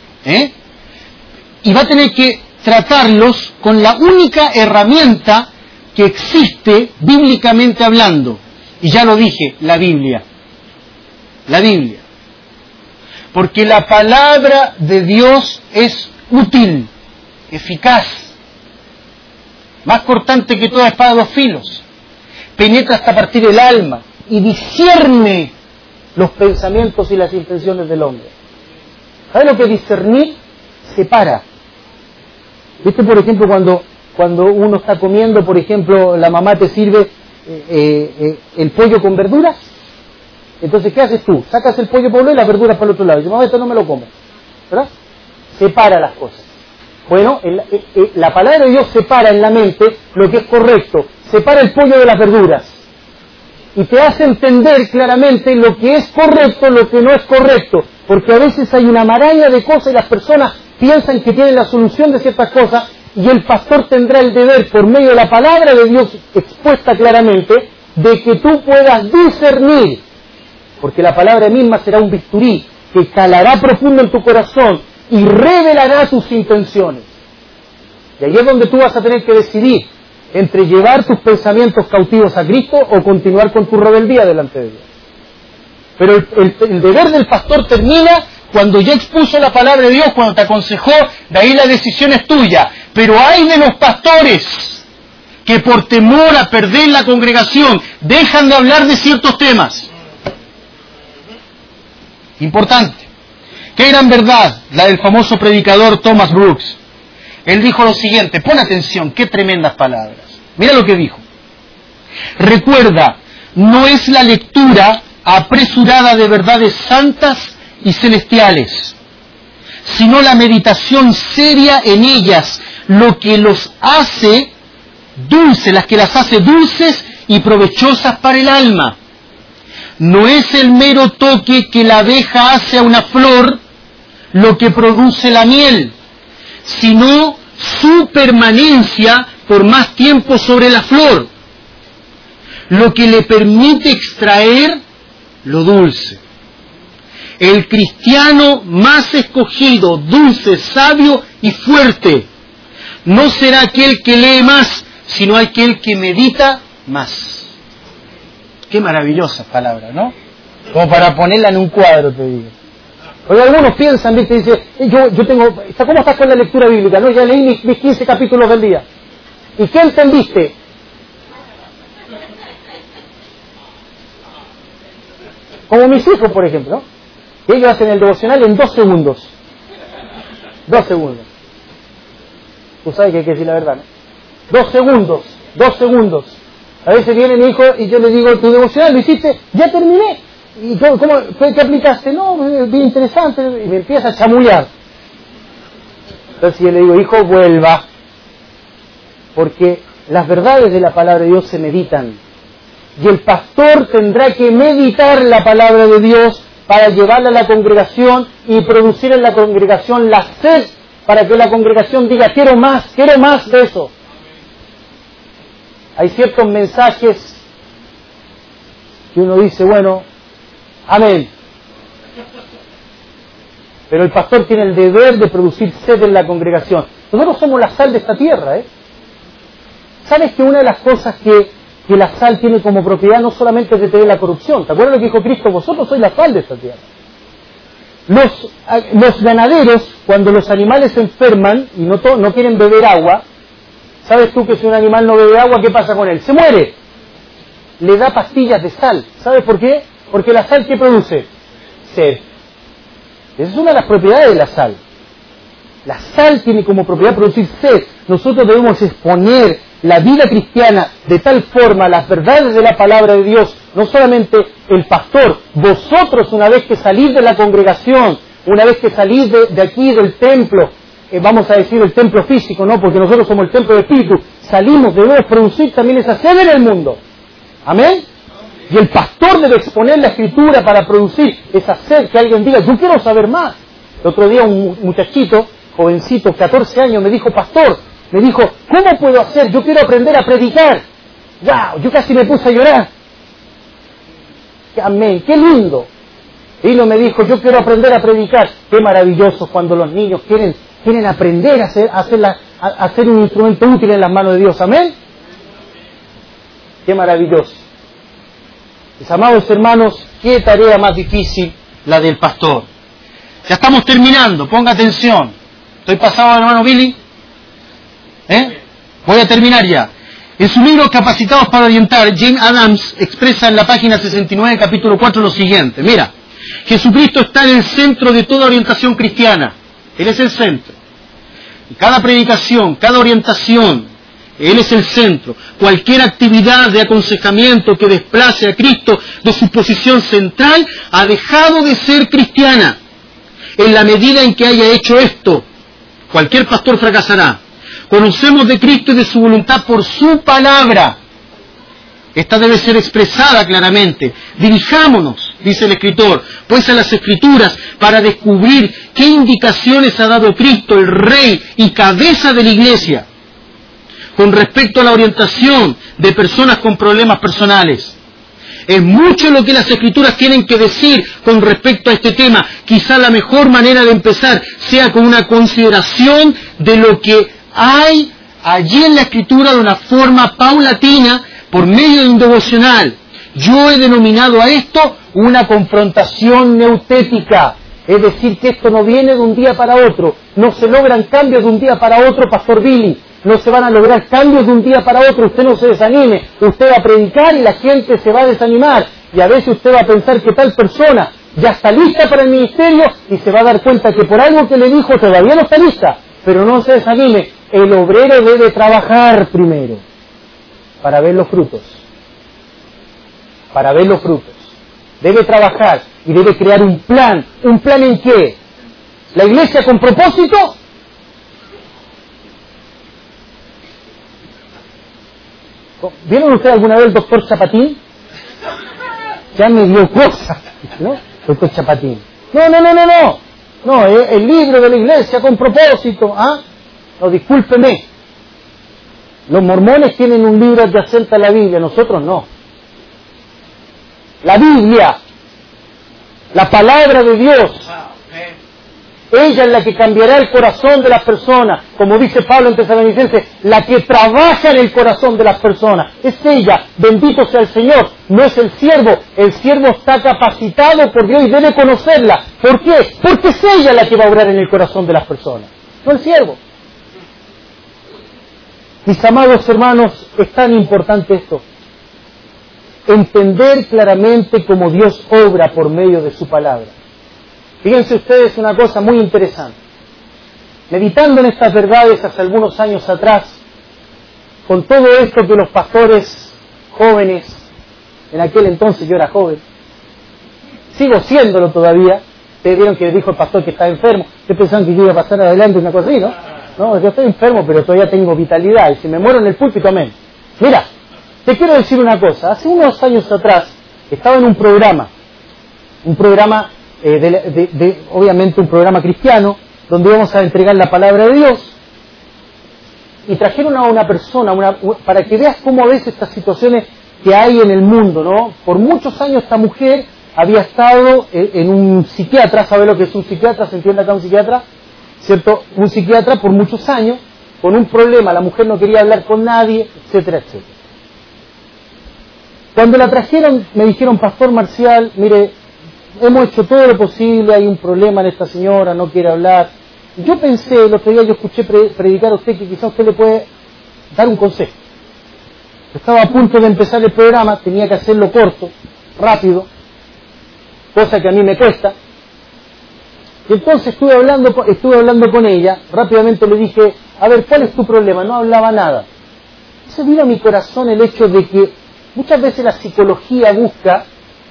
Y va a tener que tratarlos con la única herramienta que existe bíblicamente hablando. Y ya lo dije, la Biblia. La Biblia. Porque la palabra de Dios es útil, eficaz, más cortante que toda espada de dos filos, penetra hasta partir el alma y discierne los pensamientos y las intenciones del hombre. ¿Sabes lo que discernir? Separa. ¿Viste, por ejemplo, cuando uno está comiendo, por ejemplo, la mamá te sirve el pollo con verduras? Entonces, ¿qué haces tú? Sacas el pollo por uno y las verduras para el otro lado. Y dices, mamá, esto no me lo como. ¿Verdad? Separa las cosas. Bueno, la palabra de Dios separa en la mente lo que es correcto. Separa el pollo de las verduras. Y te hace entender claramente lo que es correcto, lo que no es correcto. porque a veces hay una maraña de cosas y las personas piensan que tienen la solución de ciertas cosas, y el pastor tendrá el deber, por medio de la palabra de Dios expuesta claramente, de que tú puedas discernir, porque la palabra misma será un bisturí que calará profundo en tu corazón y revelará tus intenciones. Y ahí es donde tú vas a tener que decidir entre llevar tus pensamientos cautivos a Cristo o continuar con tu rebeldía delante de Dios. Pero el deber del pastor termina cuando ya expuso la palabra de Dios, cuando te aconsejó, de ahí la decisión es tuya. Pero hay de los pastores que por temor a perder la congregación dejan de hablar de ciertos temas. Importante. Qué gran verdad la del famoso predicador Thomas Brooks. Él dijo lo siguiente, pon atención, qué tremendas palabras. Mira lo que dijo. Recuerda, no es la lectura apresurada de verdades santas y celestiales, sino la meditación seria en ellas, lo que los hace dulces, las que las hace dulces y provechosas para el alma. No es el mero toque que la abeja hace a una flor lo que produce la miel, sino su permanencia por más tiempo sobre la flor, lo que le permite extraer lo dulce. El cristiano más escogido, dulce, sabio y fuerte, no será aquel que lee más, sino aquel que medita más. Qué maravillosa palabra, ¿no? Como para ponerla en un cuadro, te digo. Porque algunos piensan, ¿viste? Dice, yo tengo, ¿cómo estás con la lectura bíblica? No, ya leí mis 15 capítulos del día. ¿Y qué entendiste? Como mis hijos, por ejemplo, que ellos hacen el devocional en 2 segundos. 2 segundos. Tú sabes que hay que decir la verdad, ¿no? 2 segundos, 2 segundos. A veces viene mi hijo y yo le digo, ¿tu devocional lo hiciste? Ya terminé. ¿Y qué aplicaste? No, bien interesante. Y me empieza a chamulear. Entonces yo le digo, hijo, vuelva. Porque las verdades de la palabra de Dios se meditan. Y el pastor tendrá que meditar la palabra de Dios para llevarla a la congregación y producir en la congregación la sed para que la congregación diga, quiero más de eso. Hay ciertos mensajes que uno dice, bueno, amén. Pero el pastor tiene el deber de producir sed en la congregación. Nosotros somos la sal de esta tierra, ¿eh? ¿Sabes que una de las cosas que la sal tiene como propiedad no solamente es detener la corrupción? ¿Te acuerdas lo que dijo Cristo? Vosotros sois la sal de esta tierra. Los ganaderos, cuando los animales se enferman y no quieren beber agua, ¿sabes tú que si un animal no bebe agua, qué pasa con él? Se muere. Le da pastillas de sal. ¿Sabes por qué? Porque la sal, ¿qué produce? Sed. Esa es una de las propiedades de la sal. La sal tiene como propiedad producir sed. Nosotros debemos exponer la vida cristiana de tal forma, las verdades de la palabra de Dios, no solamente el pastor, vosotros una vez que salís de la congregación, una vez que salís de aquí del templo, vamos a decir el templo físico, ¿no? Porque nosotros somos el templo de espíritu, salimos, debemos producir también esa sed en el mundo. ¿Amén? Y el pastor debe exponer la escritura para producir esa sed, que alguien diga, yo quiero saber más. El otro día un muchachito, jovencito, 14 años, me dijo, pastor, me dijo, ¿cómo puedo hacer? Yo quiero aprender a predicar. ¡Wow! Yo casi me puse a llorar. Amén, qué lindo. Y me dijo, yo quiero aprender a predicar. Qué maravilloso cuando los niños quieren aprender a hacer un instrumento útil en las manos de Dios. Amén. Qué maravilloso. Mis amados hermanos, qué tarea más difícil la del pastor. Ya estamos terminando, ponga atención. ¿Estoy pasado, hermano Billy? Voy a terminar ya. En su libro Capacitados para Orientar, Jane Adams expresa en la página 69, capítulo 4, lo siguiente. Mira, Jesucristo está en el centro de toda orientación cristiana. Él es el centro. Y cada predicación, cada orientación, Él es el centro. Cualquier actividad de aconsejamiento que desplace a Cristo de su posición central ha dejado de ser cristiana. En la medida en que haya hecho esto, cualquier pastor fracasará. Conocemos de Cristo y de su voluntad por su palabra. Esta debe ser expresada claramente. Dirijámonos dice el escritor, pues a las Escrituras para descubrir qué indicaciones ha dado Cristo, el Rey y cabeza de la Iglesia, con respecto a la orientación de personas con problemas personales. Es mucho lo que las Escrituras tienen que decir con respecto a este tema. Quizá la mejor manera de empezar sea con una consideración de lo que hay allí en la Escritura de una forma paulatina por medio de un devocional. Yo he denominado a esto una confrontación neutética. Es decir, que esto no viene de un día para otro. No se logran cambios de un día para otro, Pastor Billy. No se van a lograr cambios de un día para otro. Usted no se desanime. Usted va a predicar y la gente se va a desanimar. Y a veces usted va a pensar que tal persona ya está lista para el ministerio y se va a dar cuenta que por algo que le dijo todavía no está lista. Pero no se desanime. El obrero debe trabajar primero para ver los frutos. Para ver los frutos. Debe trabajar y debe crear un plan. ¿Un plan en qué? ¿La iglesia con propósito? ¿Vieron ustedes alguna vez el doctor Chapatín? Ya me dio cosas, ¿no? Doctor Chapatín. No, el libro de la iglesia con propósito, ¿ah? No, discúlpeme. Los mormones tienen un libro adyacente a la Biblia, nosotros no. La Biblia, la palabra de Dios, ella es la que cambiará el corazón de las personas, como dice Pablo en Tesalonicenses, la que trabaja en el corazón de las personas. Es ella, bendito sea el Señor, no es el siervo está capacitado por Dios y debe conocerla. ¿Por qué? Porque es ella la que va a obrar en el corazón de las personas, no el siervo. Mis amados hermanos, es tan importante esto. Entender claramente cómo Dios obra por medio de su palabra. Fíjense ustedes una cosa muy interesante. Meditando en estas verdades hace algunos años atrás, con todo esto que los pastores jóvenes, en aquel entonces yo era joven, sigo siéndolo todavía. Ustedes vieron que dijo el pastor que está enfermo. Ustedes pensaban que yo iba a pasar adelante una cosa así, ¿no? No, yo estoy enfermo, pero todavía tengo vitalidad. Y si me muero en el púlpito, amén. Mira, te quiero decir una cosa. Hace unos años atrás estaba en un programa obviamente un programa cristiano, donde íbamos a entregar la palabra de Dios, y trajeron a una persona, para que veas cómo a veces estas situaciones que hay en el mundo, ¿no? Por muchos años esta mujer había estado en un psiquiatra. ¿Sabe lo que es un psiquiatra? ¿Se entiende acá un psiquiatra? ¿Cierto? Un psiquiatra por muchos años, con un problema, la mujer no quería hablar con nadie, etcétera, etcétera. Cuando la trajeron, me dijeron, Pastor Marcial, mire, hemos hecho todo lo posible, hay un problema en esta señora, no quiere hablar. Yo pensé, el otro día yo escuché predicar a usted que quizás usted le puede dar un consejo. Estaba a punto de empezar el programa, tenía que hacerlo corto, rápido, cosa que a mí me cuesta. Y entonces estuve hablando con ella, rápidamente le dije, a ver, ¿cuál es tu problema? No hablaba nada. Se vino a mi corazón el hecho de que muchas veces la psicología busca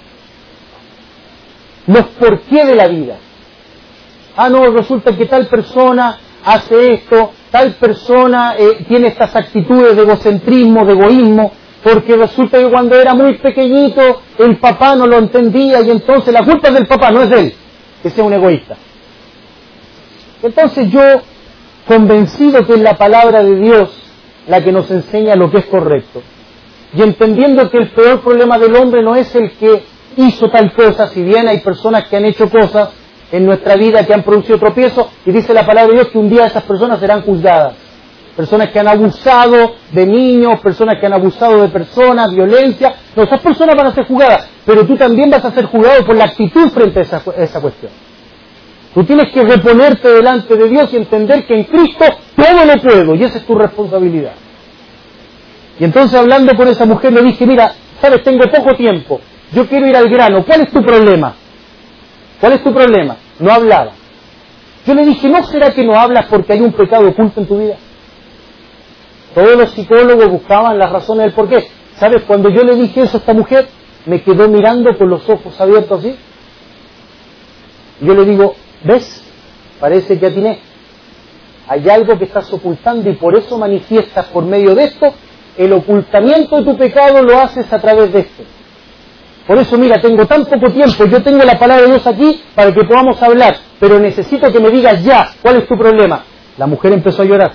los porqué de la vida. No, resulta que tal persona hace esto, tal persona tiene estas actitudes de egocentrismo, de egoísmo, porque resulta que cuando era muy pequeñito el papá no lo entendía y entonces la culpa es del papá, no es de él, que sea un egoísta. Entonces yo, convencido que es la palabra de Dios la que nos enseña lo que es correcto, y entendiendo que el peor problema del hombre no es el que hizo tal cosa, si bien hay personas que han hecho cosas en nuestra vida que han producido tropiezo, y dice la palabra de Dios que un día esas personas serán juzgadas. Personas que han abusado de niños, personas que han abusado de personas, violencia, no, esas personas van a ser juzgadas, pero tú también vas a ser juzgado por la actitud frente a esa cuestión. Tú tienes que reponerte delante de Dios y entender que en Cristo todo lo puedo, y esa es tu responsabilidad. Y entonces hablando con esa mujer le dije, mira, sabes, tengo poco tiempo, yo quiero ir al grano, ¿cuál es tu problema? ¿Cuál es tu problema? No hablaba. Yo le dije, ¿no será que no hablas porque hay un pecado oculto en tu vida? Todos los psicólogos buscaban las razones del porqué. ¿Sabes? Cuando yo le dije eso a esta mujer, me quedó mirando con los ojos abiertos así. Y yo le digo, ¿ves? Parece que atiné. Hay algo que estás ocultando y por eso manifiestas por medio de esto. El ocultamiento de tu pecado lo haces a través de esto. Por eso, mira, tengo tan poco tiempo, yo tengo la palabra de Dios aquí para que podamos hablar, pero necesito que me digas ya, ¿cuál es tu problema? La mujer empezó a llorar.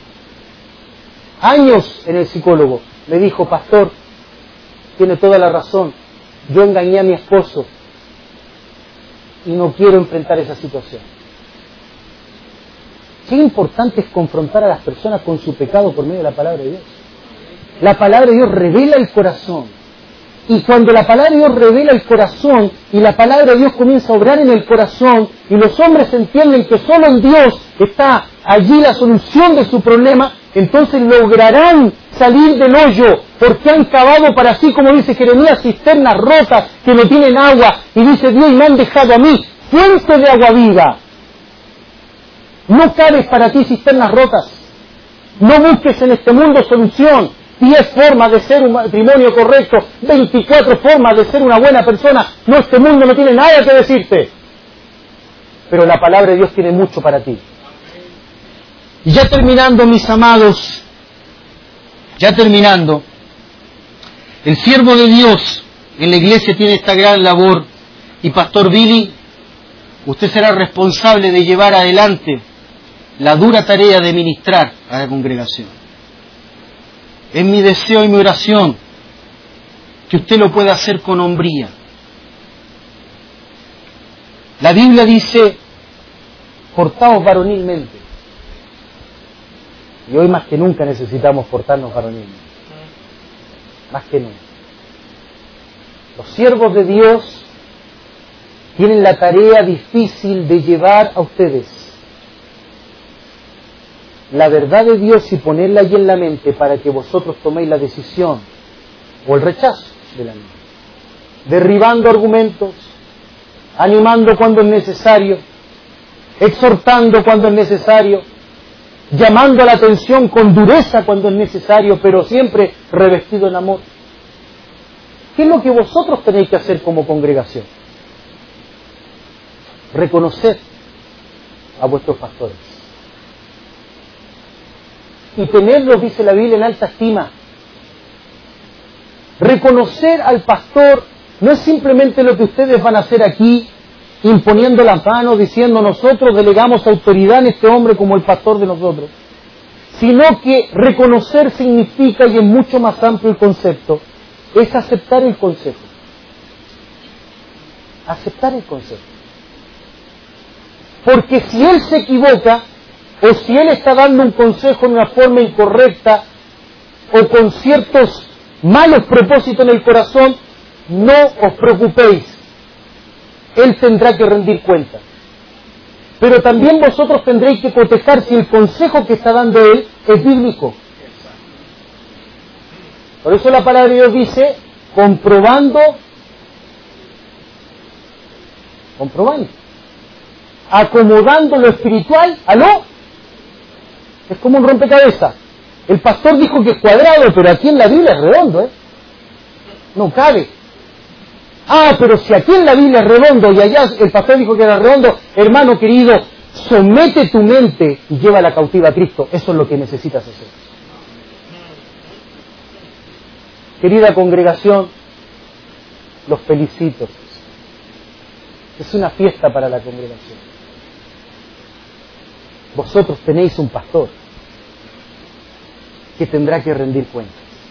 Años en el psicólogo. Me dijo, pastor, tiene toda la razón, yo engañé a mi esposo y no quiero enfrentar esa situación. Qué importante es confrontar a las personas con su pecado por medio de la palabra de Dios. La palabra de Dios revela el corazón. Y cuando la palabra de Dios revela el corazón y la palabra de Dios comienza a obrar en el corazón y los hombres entienden que solo en Dios está allí la solución de su problema, entonces lograrán salir del hoyo, porque han cavado para sí, como dice Jeremías, cisternas rotas que no tienen agua, y dice Dios, y me han dejado a mí fuente de agua viva. No cabes para ti cisternas rotas. No busques en este mundo solución. 10 formas de ser un matrimonio correcto, 24 formas de ser una buena persona. No, este mundo no tiene nada que decirte. Pero la palabra de Dios tiene mucho para ti. Y ya terminando, mis amados, ya terminando, el siervo de Dios en la iglesia tiene esta gran labor. Y Pastor Billy, usted será responsable de llevar adelante la dura tarea de ministrar a la congregación. Es mi deseo y mi oración que usted lo pueda hacer con hombría. La Biblia dice, portaos varonilmente. Y hoy más que nunca necesitamos portarnos varonilmente. Más que nunca. Los siervos de Dios tienen la tarea difícil de llevar a ustedes la verdad de Dios y ponerla allí en la mente para que vosotros toméis la decisión o el rechazo de la mente. Derribando argumentos, animando cuando es necesario, exhortando cuando es necesario, llamando la atención con dureza cuando es necesario, pero siempre revestido en amor. ¿Qué es lo que vosotros tenéis que hacer como congregación? Reconocer a vuestros pastores. Y tenerlos, dice la Biblia, en alta estima. Reconocer al pastor no es simplemente lo que ustedes van a hacer aquí, imponiendo las manos, diciendo nosotros delegamos autoridad en este hombre como el pastor de nosotros, sino que reconocer significa, y es mucho más amplio el concepto, es aceptar el consejo. Aceptar el consejo. Porque si él se equivoca, o si él está dando un consejo en una forma incorrecta, o con ciertos malos propósitos en el corazón, no os preocupéis. Él tendrá que rendir cuenta. Pero también vosotros tendréis que cotejar si el consejo que está dando él es bíblico. Por eso la palabra de Dios dice, comprobando, acomodando lo espiritual a lo... Es como un rompecabezas. El pastor dijo que es cuadrado, pero aquí en la Biblia es redondo, no cabe. Ah, pero si aquí en la Biblia es redondo y allá el pastor dijo que era redondo, hermano querido, somete tu mente y llévala cautiva a Cristo. Eso es lo que necesitas hacer. Querida congregación, los felicito. Es una fiesta para la congregación. Vosotros tenéis un pastor que tendrá que rendir cuentas,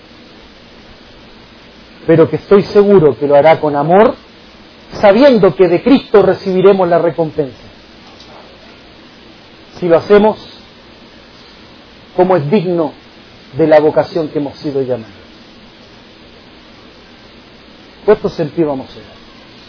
pero que estoy seguro que lo hará con amor, sabiendo que de Cristo recibiremos la recompensa. Si lo hacemos como es digno de la vocación que hemos sido llamados. Puestos en pie, vamos a orar.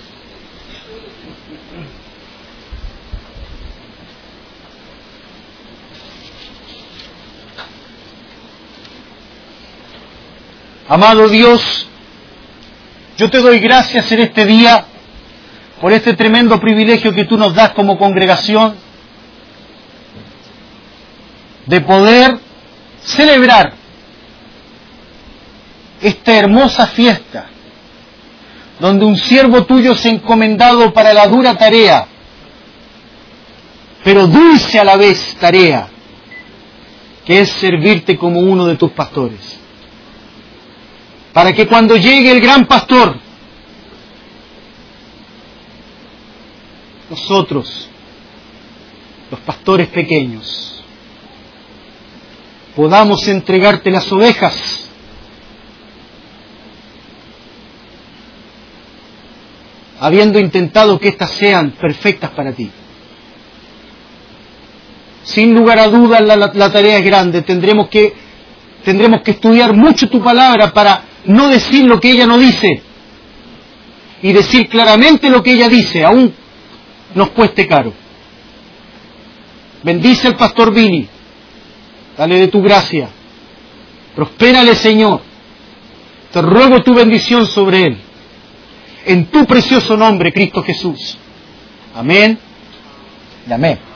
Amado Dios, yo te doy gracias en este día por este tremendo privilegio que tú nos das como congregación de poder celebrar esta hermosa fiesta donde un siervo tuyo se ha encomendado para la dura tarea, pero dulce a la vez tarea, que es servirte como uno de tus pastores. Para que cuando llegue el gran pastor, nosotros, los pastores pequeños, podamos entregarte las ovejas habiendo intentado que éstas sean perfectas para ti. Sin lugar a dudas la tarea es grande. Tendremos que estudiar mucho tu palabra para no decir lo que ella no dice y decir claramente lo que ella dice, aún nos cueste caro. Bendice al pastor Billy, dale de tu gracia, prospérale, Señor, te ruego tu bendición sobre él, en tu precioso nombre, Cristo Jesús. Amén y amén.